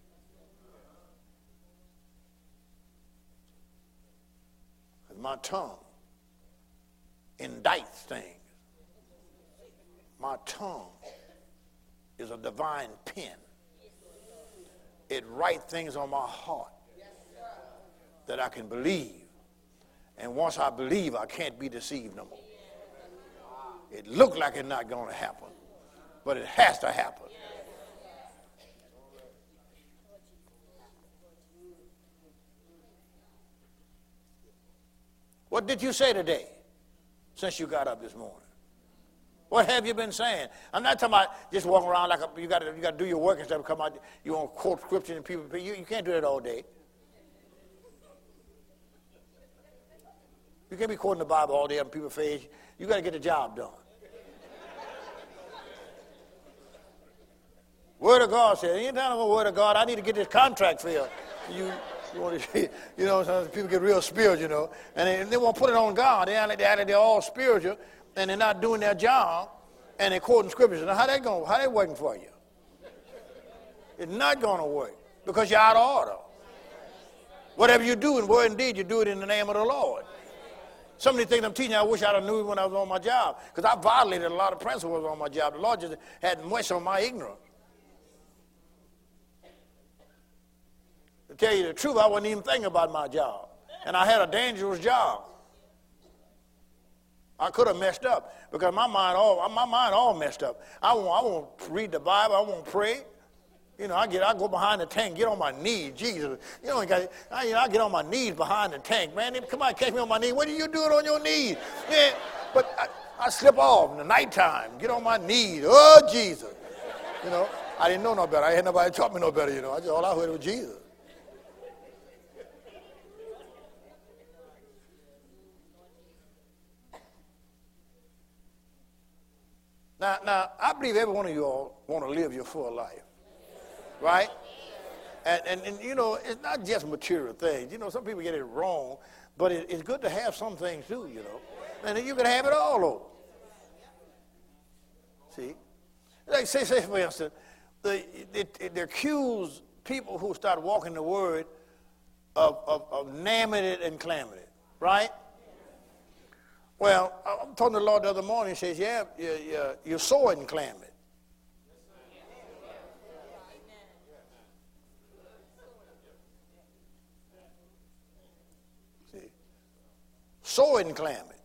With my tongue indicts things. My tongue is a divine pen. It writes things on my heart that I can believe. And once I believe, I can't be deceived no more. It looked like it's not going to happen, but it has to happen. What did you say today since you got up this morning? What have you been saying? I'm not talking about just walking around like a, you got to you got to do your work and stuff. Come out, you want to quote scripture and people. You, you can't do that all day. You can't be quoting the Bible all day on people's face. You got to get the job done. Word of God says, anytime I'm a word of God, I need to get this contract filled. You, you want to, you know, sometimes people get real spiritual, you know, and they, they won't put it on God. They act like they're, they're all spiritual, and they're not doing their job, and they're quoting scriptures. Now, how that going? How that working for you? It's not going to work because you're out of order. Whatever you do in word and deed, you do it in the name of the Lord. Some of the things I'm teaching you, I wish I'd have knew when I was on my job, because I violated a lot of principles on my job. The Lord just had much on my ignorance. To tell you the truth, I wasn't even thinking about my job. And I had a dangerous job. I could have messed up because my mind all my mind all messed up. I won't, I won't read the Bible. I won't pray. You know, I get I go behind the tank, get on my knees. Jesus, you know, I, you know, I get on my knees behind the tank. Man, they come on, catch me on my knees. What are you doing on your knees? Man, but I, I slip off in the nighttime, get on my knees. Oh, Jesus. You know, I didn't know no better. I had nobody taught me no better, you know. I just, all I heard was Jesus. Now, now, I believe every one of you all want to live your full life, right? And, and, and, you know, it's not just material things. You know, some people get it wrong, but it, it's good to have some things too, you know. And then you can have it all over. See? Like, say, say for instance, they, they, they accuse people who start walking the word of, of, of naming it and claiming it, right? Well, I'm talking to the Lord the other morning. He says, yeah, you, you, you sow it and claim it. See? Sow it and claim it.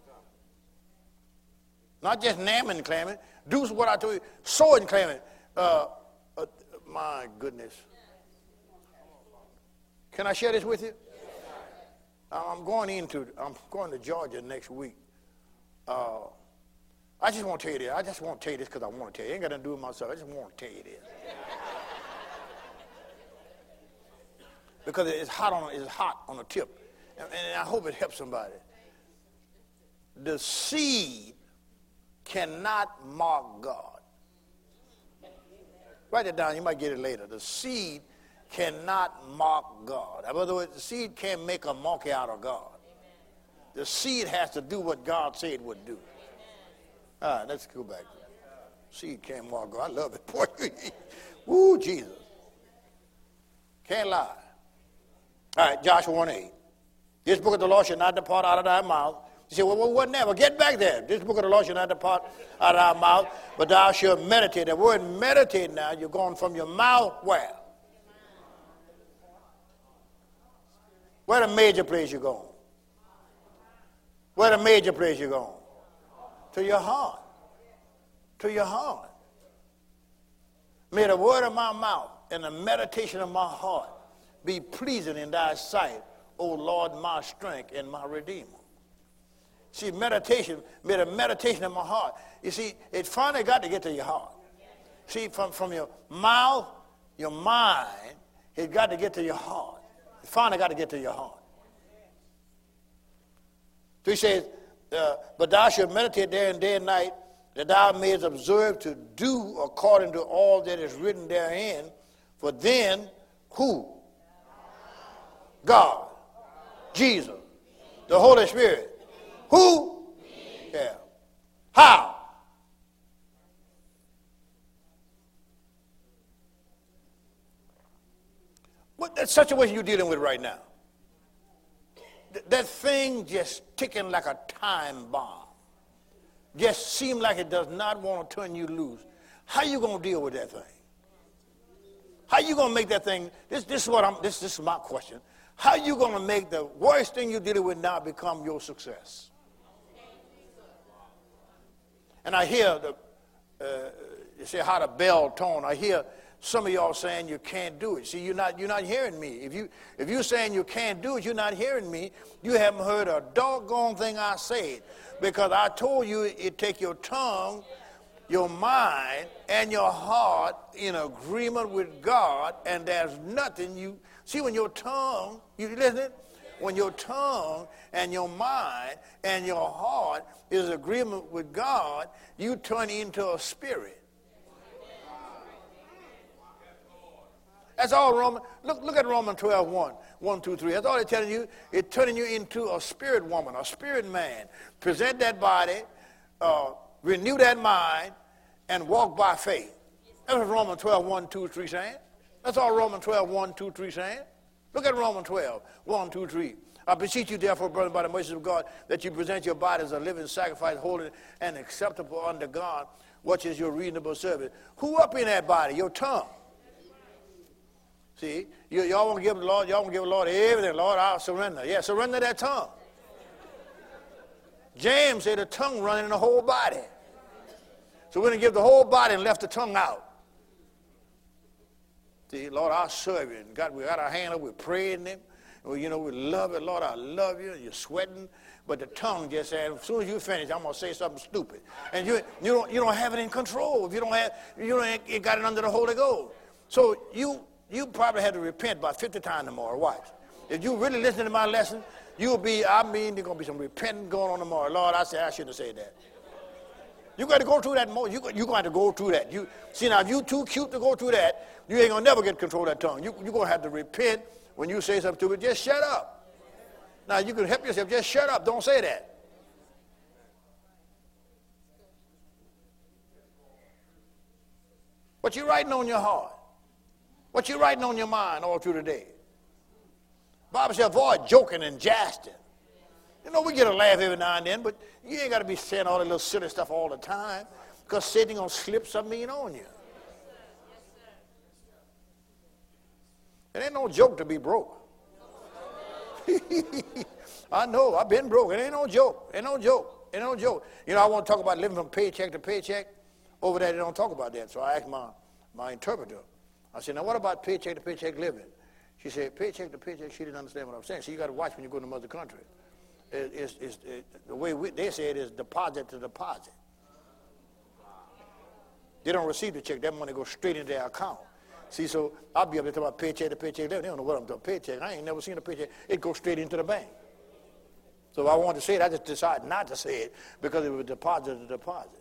Not just name it and claim it. Do what I told you. Sow it and claim it. Uh, uh, my goodness. Can I share this with you? I'm going into, I'm going to Georgia next week. Uh, I just want to tell you this. I just want to tell you this because I want to tell you. I ain't got nothing to do with myself. I just want to tell you this. Because it's hot on, it's hot on the tip. And, and I hope it helps somebody. The seed cannot mock God. Write it down. You might get it later. The seed cannot mock God. In other words, the seed can't make a monkey out of God. The seed has to do what God said it would do. All right, let's go back. Seed can't mock God. I love it. Boy, woo, Jesus. Can't lie. All right, Joshua one eight. This book of the law shall not depart out of thy mouth. You say, well, well, what never? Get back there. This book of the law shall not depart out of thy mouth, but thou shalt meditate. The word meditate now, you're going from your mouth where? Where the major place you're going? Where the major place you're going? To your heart. To your heart. May the word of my mouth and the meditation of my heart be pleasing in thy sight, O Lord, my strength and my redeemer. See, meditation, may the meditation of my heart. You see, it finally got to get to your heart. See, from, from your mouth, your mind, it got to get to your heart. It finally got to get to your heart. So he says, uh, but thou shalt meditate therein day and night, that thou mayest observe to do according to all that is written therein. For then, who? God. Jesus. The Holy Spirit. Who? Yeah. How? What that situation you're dealing with right now? Th- that thing just ticking like a time bomb. Just seems like it does not want to turn you loose. How you going to deal with that thing? How you going to make that thing, this, this is what I'm, this, this is my question. How you going to make the worst thing you're dealing with now become your success? And I hear the, uh, you say how the bell tone. I hear some of y'all saying you can't do it. See, you're not, you're not hearing me. If, you, if you're saying you can't do it, you're not hearing me. You haven't heard a doggone thing I said. Because I told you it take your tongue, your mind, and your heart in agreement with God, and there's nothing you... See, when your tongue, you listen, when your tongue and your mind and your heart is agreement with God, you turn into a spirit. That's all Roman. Look, look at Romans twelve, one, one, two, three. That's all they're telling you. It's turning you into a spirit woman, a spirit man. Present that body, uh, renew that mind, and walk by faith. That's what Romans twelve, one, two, three saying. That's all Romans twelve, one, two, three saying. Look at Romans twelve, one, two, three. I beseech you, therefore, brethren, by the mercy of God, that you present your body as a living sacrifice, holy and acceptable unto God, which is your reasonable service. Who up in that body? Your tongue. See, you, y'all want to give the Lord, y'all want to give the Lord everything. Lord, I'll surrender. Yeah, surrender that tongue. James said the tongue running in the whole body. So we're going to give the whole body and left the tongue out. See, Lord, I'll serve you. And God, we got our hand up, we're praying Him. Well, you know, we love it. Lord, I love you. And you're sweating. But the tongue just said, as soon as you finish, I'm going to say something stupid. And you, you, don't, you don't have it in control. If you don't have, you don't you got it under the Holy Ghost. So you, you probably had to repent about fifty times tomorrow. Watch. If you really listen to my lesson, you'll be, I mean, there's going to be some repenting going on tomorrow. Lord, I said, I shouldn't have said that. You got to go through that more. You, you're going to go through that. You see, now, if you're too cute to go through that, you ain't going to never get control of that tongue. You, you're going to have to repent when you say something stupid. Just shut up. Now, you can help yourself. Just shut up. Don't say that. What you writing on your heart? What you writing on your mind all through the day? Bible says avoid joking and jesting. You know, we get a laugh every now and then, but you ain't got to be saying all that little silly stuff all the time, because Satan going to slip something in on you. It ain't no joke to be broke. I know, I've been broke. It ain't no joke. Ain't no joke. Ain't no joke. You know, I want to talk about living from paycheck to paycheck. Over there, they don't talk about that. So I asked my, my interpreter. I said, now what about paycheck to paycheck living? She said, paycheck to paycheck. She didn't understand what I was saying. So you got to watch when you go to another country. It, it's, it's, it, the way we, they say it is deposit to deposit. They don't receive the check. That money goes straight into their account. See, so I'll be up there talking about paycheck to paycheck. They don't know what I'm talking about, paycheck. I ain't never seen a paycheck. It goes straight into the bank. So if I wanted to say it, I just decided not to say it because it was deposit to deposit.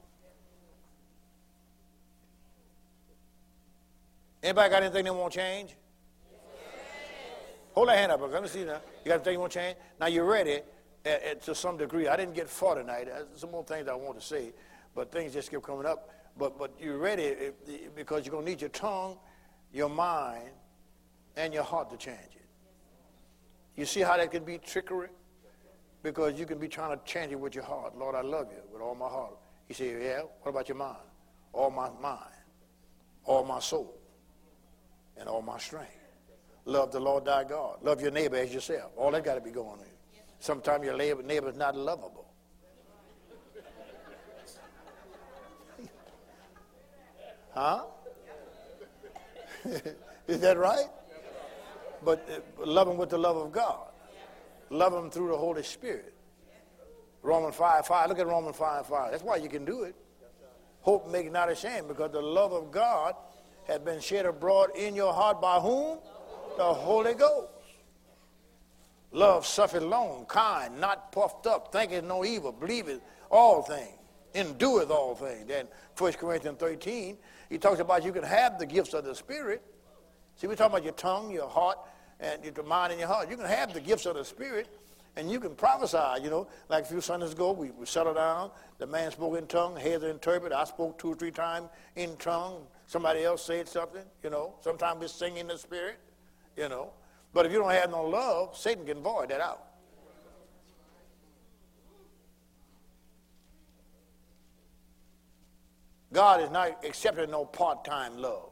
Anybody got anything they want to change? Yes. Hold that hand up. Let me see now. You got anything you want to change? Now you're ready at, at, to some degree. I didn't get far tonight. There's some more things I want to say, but things just keep coming up. But but you're ready because you're going to need your tongue, your mind, and your heart to change it. You see how that can be trickery? Because you can be trying to change it with your heart. Lord, I love you with all my heart. You say, yeah, what about your mind? All my mind, all my soul, and all my strength. Love the Lord thy God. Love your neighbor as yourself. All that got to be going on. Sometimes your neighbor is not lovable. Huh? Is that right? But uh, love him with the love of God. Love him through the Holy Spirit. Romans five five. Look at Romans five five. That's why you can do it. Hope make not ashamed, because the love of God has been shed abroad in your heart by whom? The Holy Ghost. Love suffereth long, kind, not puffed up, thinketh no evil, believeth all things, endureth all things. Then First Corinthians thirteen, he talks about you can have the gifts of the Spirit. See, we're talking about your tongue, your heart, and your mind and your heart. You can have the gifts of the Spirit, and you can prophesy, you know. Like a few Sundays ago, we, we settled down. The man spoke in tongue, Heather interpreted. I spoke two or three times in tongue. Somebody else said something, you know. Sometimes we sing in the Spirit, you know. But if you don't have no love, Satan can void that out. God is not accepting no part-time love.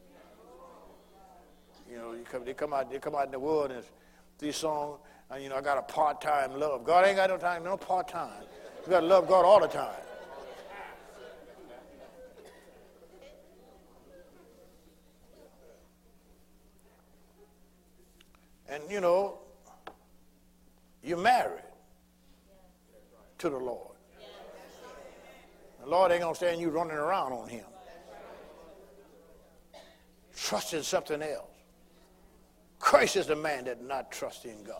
You know, you come, they come out, they come out in the world and these songs, and you know, I got a part-time love. God ain't got no time, no part-time. You got to love God all the time. And you know, you're married to the Lord. The Lord ain't gonna stand you running around on him, trusting something else. Christ is the man that not trust in God.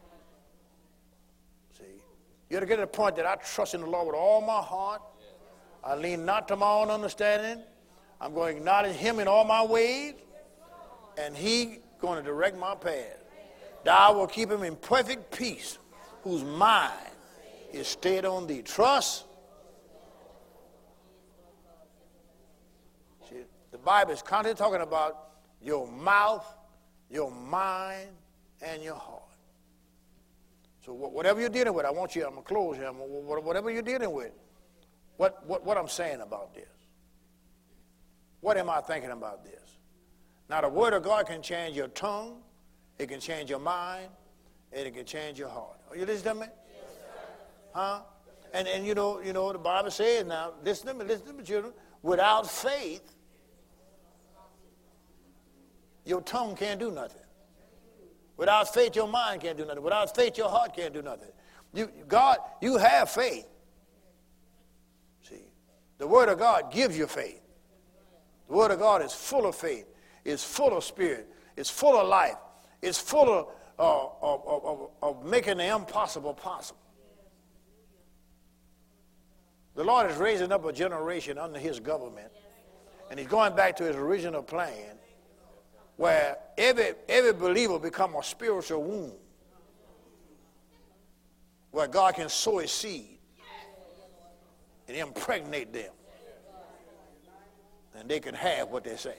See, you got to get to the point that I trust in the Lord with all my heart. I lean not to my own understanding. I'm going to acknowledge him in all my ways, and he going to direct my path. Thou will keep him in perfect peace, whose mind is stayed on thee. Trust. See, the Bible is constantly talking about your mouth, your mind, and your heart. So whatever you're dealing with, I want you, I'm going to close here. Whatever you're dealing with, what, what, what I'm saying about this. What am I thinking about this? Now, the word of God can change your tongue, it can change your mind, and it can change your heart. Are you listening to me? Yes, sir. Huh? And, and you know, you know, the Bible says now, listen to me, listen to me, children, without faith, your tongue can't do nothing. Without faith, your mind can't do nothing. Without faith, your heart can't do nothing. You, God, you have faith. See, the Word of God gives you faith. The Word of God is full of faith. It's full of spirit. It's full of life. It's full of, uh, of, of, of, of making the impossible possible. The Lord is raising up a generation under His government, and He's going back to His original plan, where every, every believer become a spiritual womb, where God can sow His seed and impregnate them, and they can have what they say.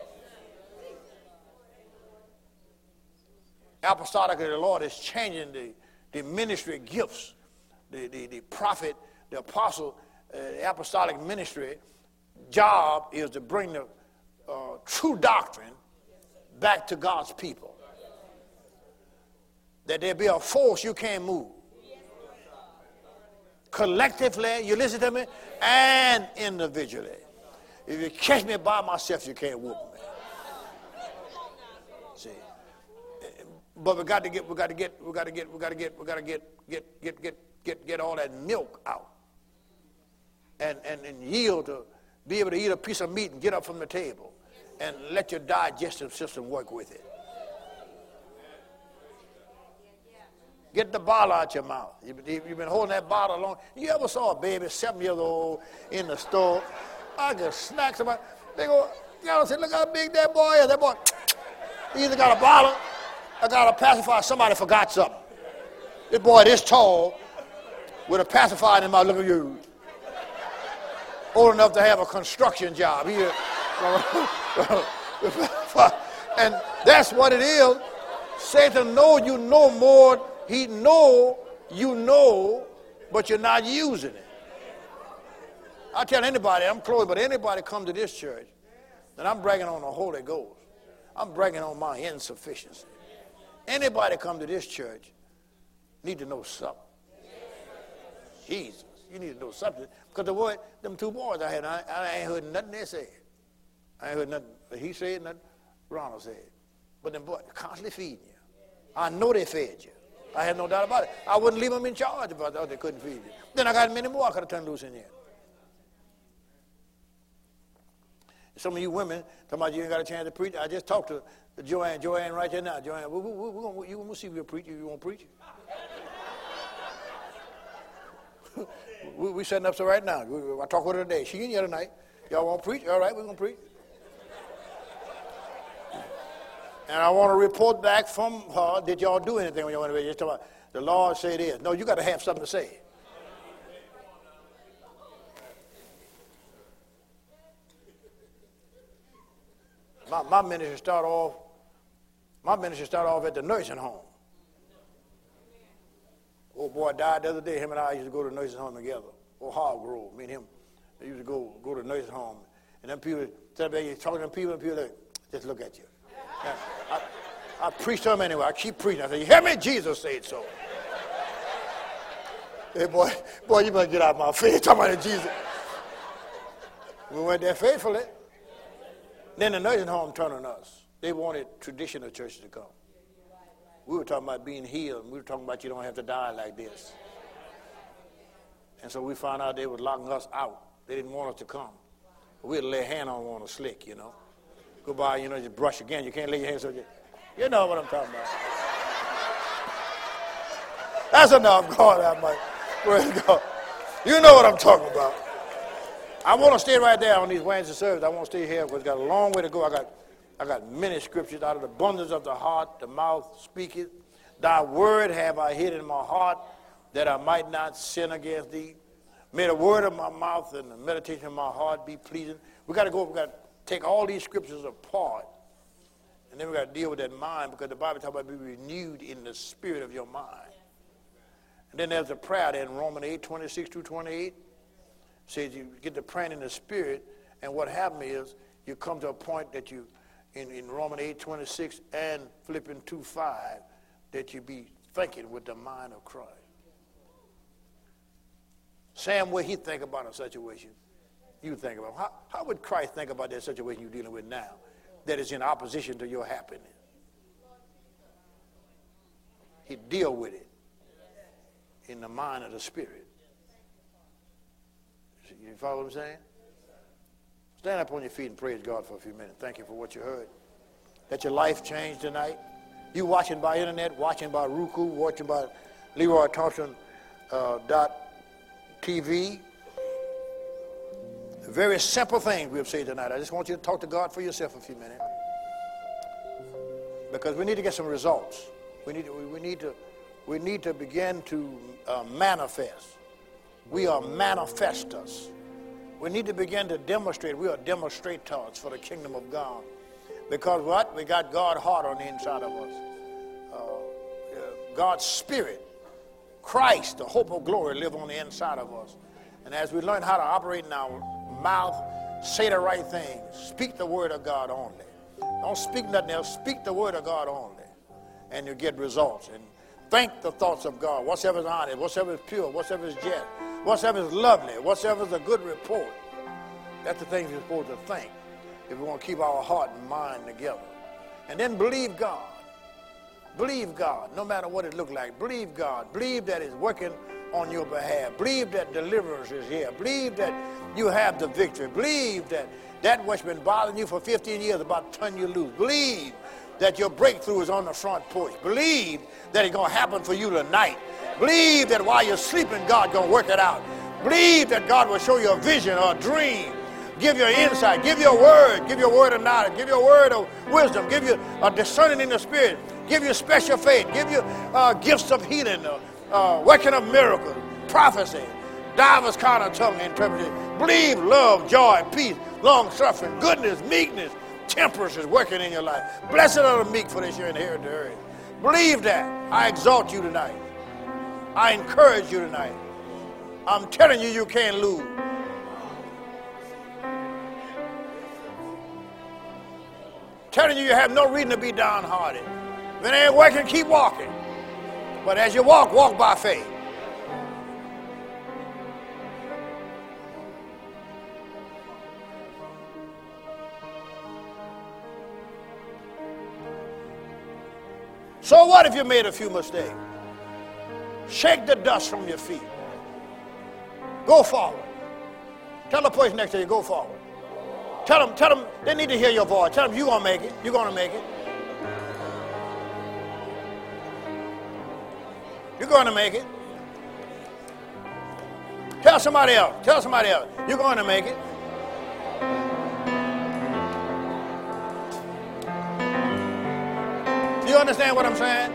Apostolically, the Lord is changing the, the ministry gifts, the, the, the prophet, the apostle, uh, the apostolic ministry job is to bring the uh, true doctrine back to God's people. That there be a force you can't move. Collectively, you listen to me, and individually. If you catch me by myself, you can't whoop me. See, but we got to get, we got to get, we got to get, we got to get, we got to get, get, get, get, get, get all that milk out, and and and yield to be able to eat a piece of meat and get up from the table, and let your digestive system work with it. Get the bottle out your mouth. You've been holding that bottle long. You ever saw a baby, seven years old, in the store? I just snack somebody. They go, you know, say, look how big that boy is. That boy, he either got a bottle or got a pacifier. Somebody forgot something. This boy this tall with a pacifier in his mouth. Look at you. Old enough to have a construction job. He, and that's what it is. Satan knows you know more. He know you know, but you're not using it. I tell anybody, I'm close, but anybody come to this church, and I'm bragging on the Holy Ghost. I'm bragging on my insufficiency. Anybody come to this church need to know something. Jesus, you need to know something. Because the boy, them two boys I had, I, I ain't heard nothing they said. I ain't heard nothing he said, nothing Ronald said. But them boys constantly feeding you. I know they fed you. I have no doubt about it. I wouldn't leave them in charge if I thought they couldn't feed you. Then I got many more I could have turned loose in here. Some of you women, talking about you ain't got a chance to preach. I just talked to Joanne. Joanne right there now. Joanne, we, we, we, we're gonna, you, we'll see if you'll preach. You won't preach. we, we setting up so right now. We, I talk with her today. She in here tonight. Y'all won't preach? All right, we're going to preach. And I want to report back from her. Did y'all do anything when y'all went to bed? Just talking about the Lord say this. No, you got to have something to say. My, my ministry start off, my ministry start off at the nursing home. Old boy died the other day. Him and I used to go to the nursing home together. Old Hargrove, me and him, we used to go go to the nursing home. And then people, you're talking to people, and people like, just look at you. I, I preach to them anyway. I keep preaching. I say, you hear me? Jesus said so. Hey, boy, boy, you better get out of my face. Talking about Jesus. We went there faithfully. Then the nursing home turned on us. They wanted traditional churches to come. We were talking about being healed, and we were talking about you don't have to die like this. And so we found out they were locking us out. They didn't want us to come. But we'd lay a hand on one of slick, you know. Go by, you know, just brush again. You can't lay your hands on you. You know what I'm talking about. That's enough. God, I might. Praise God. You know what I'm talking about. I want to stay right there on these Wednesday services. I want to stay here because it's got a long way to go. I got I got many scriptures. Out of the abundance of the heart, the mouth speaketh. Thy word have I hid in my heart, that I might not sin against thee. May the word of my mouth and the meditation of my heart be pleasing. We got to go. We got to take all these scriptures apart And then we got to deal with that mind, because the Bible talks about being renewed in the spirit of your mind. And then there's a prayer there in Romans eight, twenty-six through twenty-eight. Says you get the praying in the spirit, and what happens is you come to a point that you, in, in Romans eight, twenty-six and Philippians two, five, that you be thinking with the mind of Christ. Same way he think about a situation, you think about. How, how would Christ think about that situation you're dealing with now that is in opposition to your happiness? He'd deal with it in the mind of the spirit. You follow what I'm saying? Stand up on your feet and praise God for a few minutes. Thank you for what you heard. That your life changed tonight. You watching by internet, watching by Roku, watching by Leroy Thompson uh, dot T V. Very simple things we've said tonight. I just want you to talk to God for yourself a few minutes, because we need to get some results. We need to, we need to, we need to begin to uh, manifest. We are manifestors. We need to begin to demonstrate. We are demonstrators for the kingdom of God. Because what? We got God's heart on the inside of us. Uh, uh, God's spirit, Christ, the hope of glory, live on the inside of us. And as we learn how to operate in our mouth, say the right thing, speak the word of God only. Don't speak nothing else. Speak the word of God only, and you get results. And think the thoughts of God. Whatsoever is honest, whatsoever is pure, whatsoever is just, whatsoever is lovely, whatsoever is a good report. That's the things we're supposed to think if we want to keep our heart and mind together. And then believe God. Believe God, no matter what it looks like. Believe God. Believe that He's working on your behalf. Believe that deliverance is here. Believe that you have the victory. Believe that that which has been bothering you for fifteen years is about to turn you loose. Believe that your breakthrough is on the front porch. Believe that it's going to happen for you tonight. Believe that while you're sleeping, God's going to work it out. Believe that God will show you a vision or a dream. Give you insight. Give you a word. Give you a word of knowledge. Give you a word of wisdom. Give you a discerning in the spirit. Give you special faith. Give you uh, gifts of healing, uh, uh, working of miracles, prophecy, divers kind of tongue interpretation. Believe love, joy, peace, long suffering, goodness, meekness, temperance is working in your life. Blessed are the meek, for they shall inherit the earth. Believe that. I exalt you tonight. I encourage you tonight. I'm telling you, you can't lose. Telling you, you have no reason to be downhearted. If it ain't working, keep walking. But as you walk, walk by faith. So what if you made a few mistakes? Shake the dust from your feet. Go forward. Tell the person next to you, go forward. Tell them, tell them, they need to hear your voice. Tell them you're going to make it. You're going to make it. You're going to make it. Tell somebody else. Tell somebody else. You're going to make it. Do you understand what I'm saying?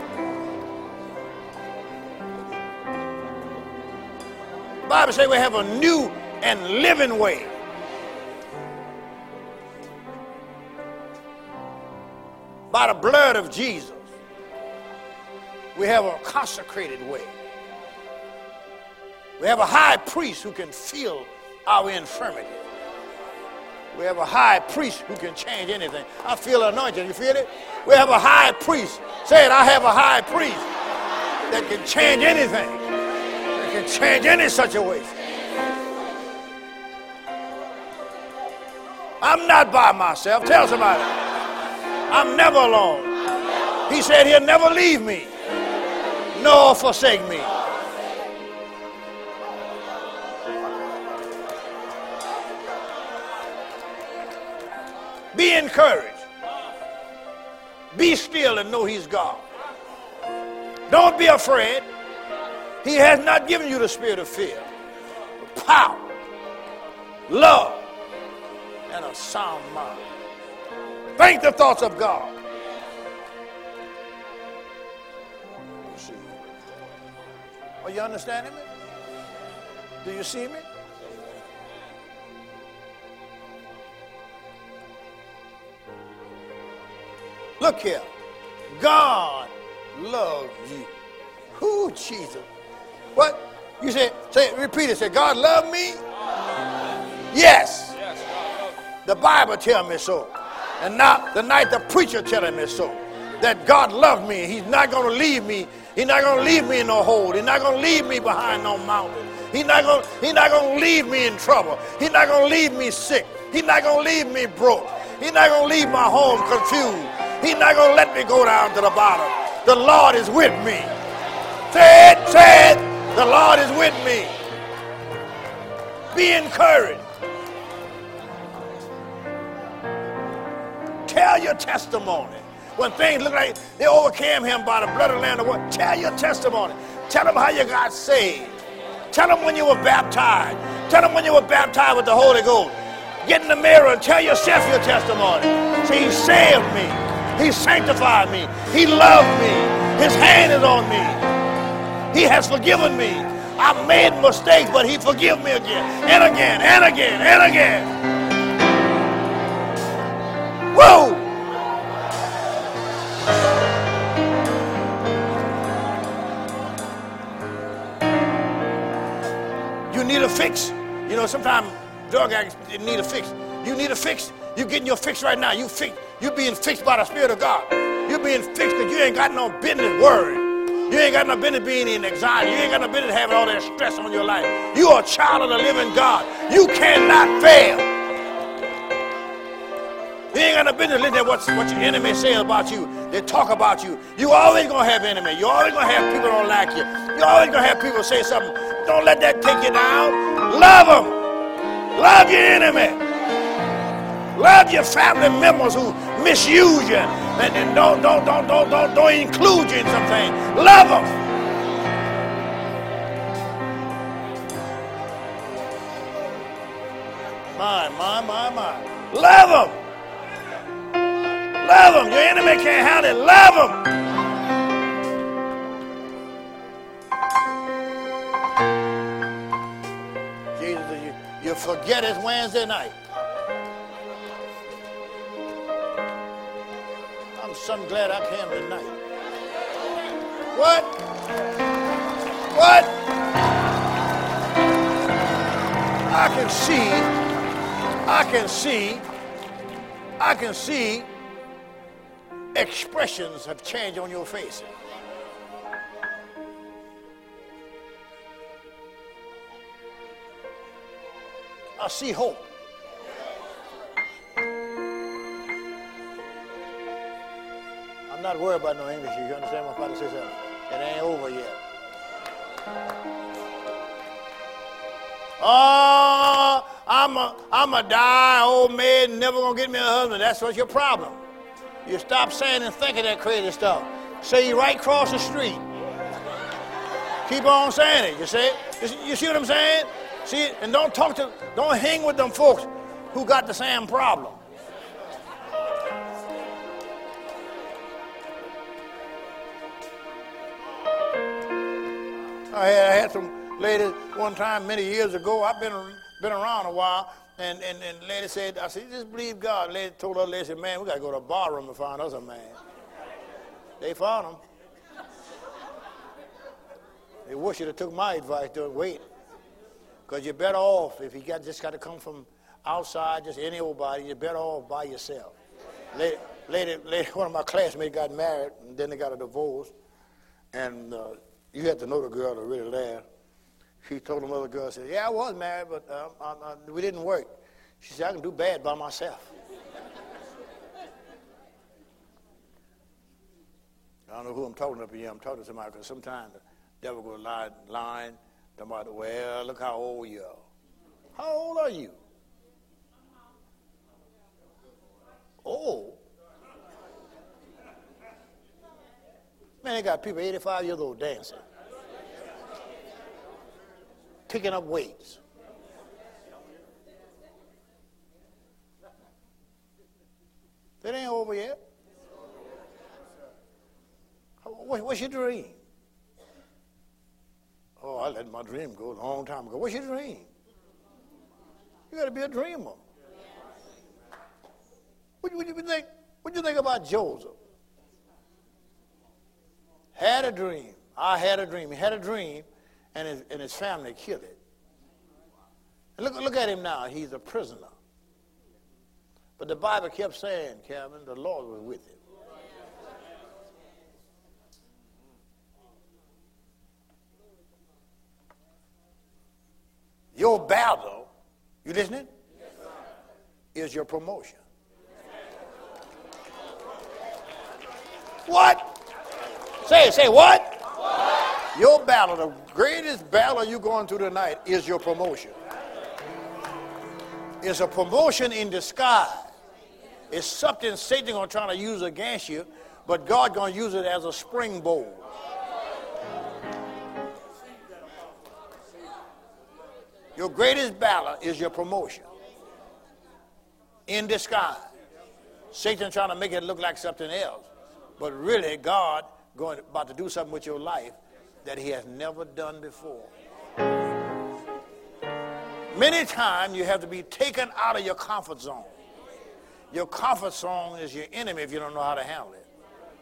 The Bible says we have a new and living way. By the blood of Jesus, we have a consecrated way. We have a high priest who can feel our infirmity. We have a high priest who can change anything. I feel anointed. You feel it? We have a high priest. Say it, I have a high priest that can change anything. That can change any situation. I'm not by myself. Tell somebody. I'm never alone. He said he'll never leave me, nor forsake me. Be encouraged. Be still and know He's God. Don't be afraid. He has not given you the spirit of fear, but power, love, and a sound mind. Think the thoughts of God. You see. Are you understanding me? Do you see me? Look here. God loves you. Who, Jesus? What? You say, say, repeat it. Say, God love me? Yes. The Bible tells me so. And now, the night the preacher telling me so. That God loved me. He's not going to leave me. He's not going to leave me in no hole. He's not going to leave me behind no mountain. He's not going He's not going to leave me in trouble. He's not going to leave me sick. He's not going to leave me broke. He's not going to leave my home confused. He's not going to let me go down to the bottom. The Lord is with me. Say it, say it. The Lord is with me. Be encouraged. Tell your testimony. When things look like they overcame him by the blood of the Lamb, what? Tell your testimony. Tell them how you got saved. Tell them when you were baptized. Tell them when you were baptized with the Holy Ghost. Get in the mirror and tell yourself your testimony. See, he saved me. He sanctified me. He loved me. His hand is on me. He has forgiven me. I've made mistakes, but he forgives me again and again and again and again. Whoa! You need a fix. You know, sometimes drug addicts need a fix. You need a fix. You getting your fix right now. You fix. You being fixed by the Spirit of God. You being fixed because you ain't got no business worrying. You ain't got no business being in anxiety. You ain't got no business having all that stress on your life. You are a child of the living God. You cannot fail. You ain't got no business listening to what, what your enemy says about you. They talk about you. You always going to have enemy. You always going to have people don't like you. You always going to have people say something. Don't let that take you down. Love them. Love your enemy. Love your family members who misuse you and, and don't, don't, don't, don't, don't, don't include you in something. Love them. My, my, my, my. Love them. Love them. Your enemy can't handle it. Love them. Jesus, you, you forget it's Wednesday night. I'm so glad I came tonight. What? What? I can see, I can see, I can see expressions have changed on your face. I see hope. I'm not worried about no English. You understand what I'm about to say something? It ain't over yet. Oh, I'm a, I'm a die old man, never gonna get me a husband. That's what's your problem. You stop saying and thinking that crazy stuff. Say you right across the street. Keep on saying it. You see? You see what I'm saying? See, and don't talk to, don't hang with them folks who got the same problem. I had, I had some lady one time many years ago. I've been been around a while, and and and the lady said, I said, just believe God. The lady told her, lady said, man, we got to go to a bar room to find us a man. They found him. They wish you'd have took my advice. Don't wait, because you're better off if you got just got to come from outside, just any old body. You're better off by yourself. Lady, lady, lady, one of my classmates got married, and then they got a divorce, and. Uh, You had to know the girl to really laugh. She told the other girl, said, yeah, I was married, but um, I, I, we didn't work. She said, I can do bad by myself. I don't know who I'm talking to here. I'm talking to somebody, because sometimes the devil goes lie, lying. Somebody, well, look how old you are. How old are you? Old? Man, they got people eighty-five years old dancing, picking up weights. That ain't over yet. What's your dream? Oh, I let my dream go a long time ago. What's your dream? You got to be a dreamer. What do you think? What do you think about Joseph? Had a dream. I had a dream. He had a dream, and his, and his family killed it. And look, look at him now. He's a prisoner. But the Bible kept saying, Kevin, the Lord was with him. Your battle, you listening? Yes, sir. Is your promotion. What? Say it, say what? What? Your battle, the greatest battle you're going through tonight is your promotion. It's a promotion in disguise. It's something Satan going to try to use against you, but God going to use it as a springboard. Your greatest battle is your promotion in disguise. Satan trying to make it look like something else, but really God going about to do something with your life that he has never done before. Many times you have to be taken out of your comfort zone. Your comfort zone is your enemy if you don't know how to handle it.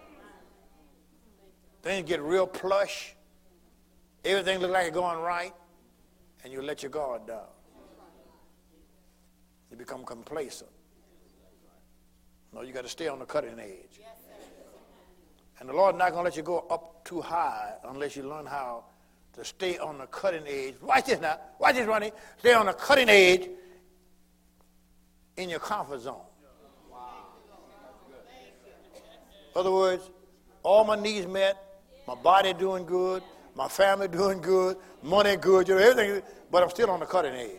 Things get real plush. Everything looks like it's going right. And you let your guard down. You become complacent. No, you got to stay on the cutting edge. And the Lord's not going to let you go up too high unless you learn how to stay on the cutting edge. Watch this now. Watch this, Ronnie. Stay on the cutting edge in your comfort zone. In other words, all my needs met, my body doing good, my family doing good, money good, you know, everything, but I'm still on the cutting edge.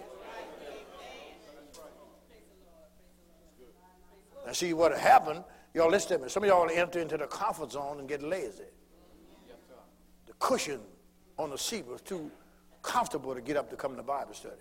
Now see what happened, y'all listen to me. Some of y'all enter into the comfort zone and get lazy. The cushion on the seat was too comfortable to get up to come to Bible study.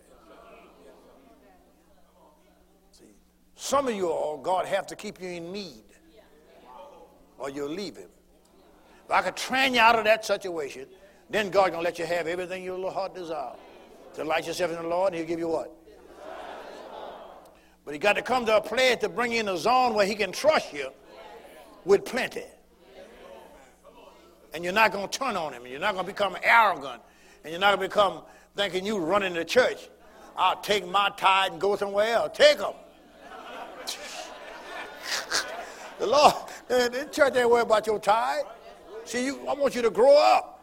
See, some of you all, God have to keep you in need, or you'll leave him. If I could train you out of that situation, then God gonna let you have everything your little heart desires. Delight yourself in the Lord, and he'll give you what? But he got to come to a place to bring you in a zone where he can trust you with plenty. And you're not going to turn on him. And you're not going to become arrogant. And you're not going to become thinking you running the church. I'll take my tithe and go somewhere else. Take them. The Lord, the church ain't worried about your tithe. See, you, I want you to grow up.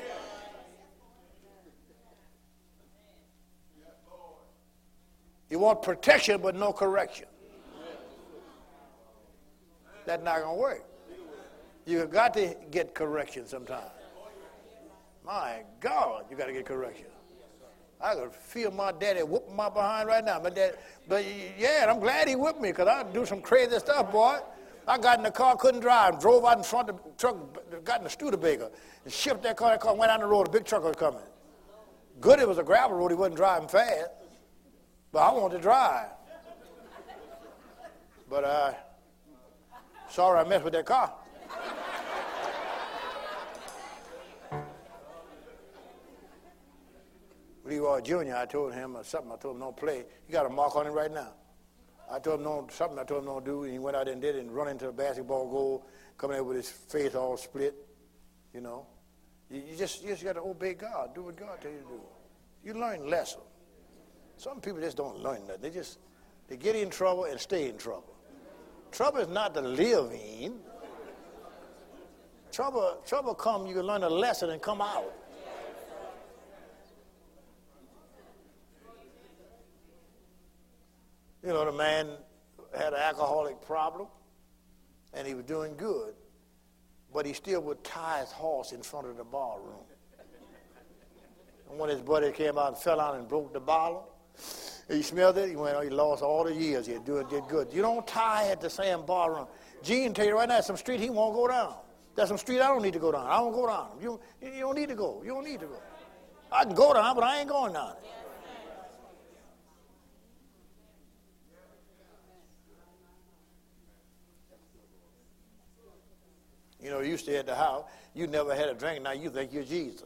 You want protection but no correction. That's not going to work. You've got to get correction sometime. My God, you got to get correction. I could feel my daddy whooping my behind right now. But, dad, but yeah, I'm glad he whipped me because I do some crazy stuff, boy. I got in the car, couldn't drive, drove out in front of the truck, got in the Studebaker, and shipped that car. That car went down the road. A big truck was coming. Good, it was a gravel road. He wasn't driving fast. But I wanted to drive. But uh, sorry I messed with that car. Leroy Junior, I told him something. I told him don't play. He got a mark on him right now. I told him no, something I told him don't do, and he went out there and did it and run into the basketball goal, coming there with his face all split, you know. You, you just you just got to obey God. Do what God tells you to do. You learn lessons. Some people just don't learn that. They just, they get in trouble and stay in trouble. Trouble is not to live in. Trouble, trouble come, you can learn a lesson and come out. You know, the man had an alcoholic problem, and he was doing good, but he still would tie his horse in front of the bar room. And when his buddy came out and fell out and broke the bottle, he smelled it. He went, oh, he lost all the years he had doing did good. You don't tie at the same bar room. Gene tell you right now, some street he won't go down. There's some street I don't need to go down. I won't go down. You, you don't need to go. You don't need to go. I can go down, but I ain't going down it. You know, you stay at the house, you never had a drink, now you think you're Jesus.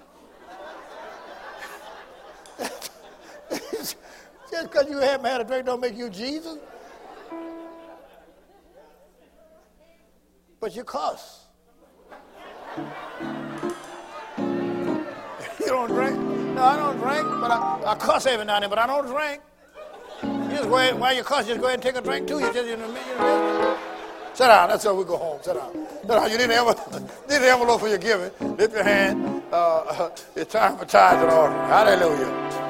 Just because you haven't had a drink don't make you Jesus. But you cuss. You don't drink? No, I don't drink, but I, I cuss every now and then, but I don't drink. You just go ahead, while you cuss, just go ahead and take a drink too. You just, you know, you know, sit down. That's how we go home. Sit down. Sit down. You need an envelope, need an envelope for your giving. Lift your hand. Uh, it's time for tithes and offering. Hallelujah.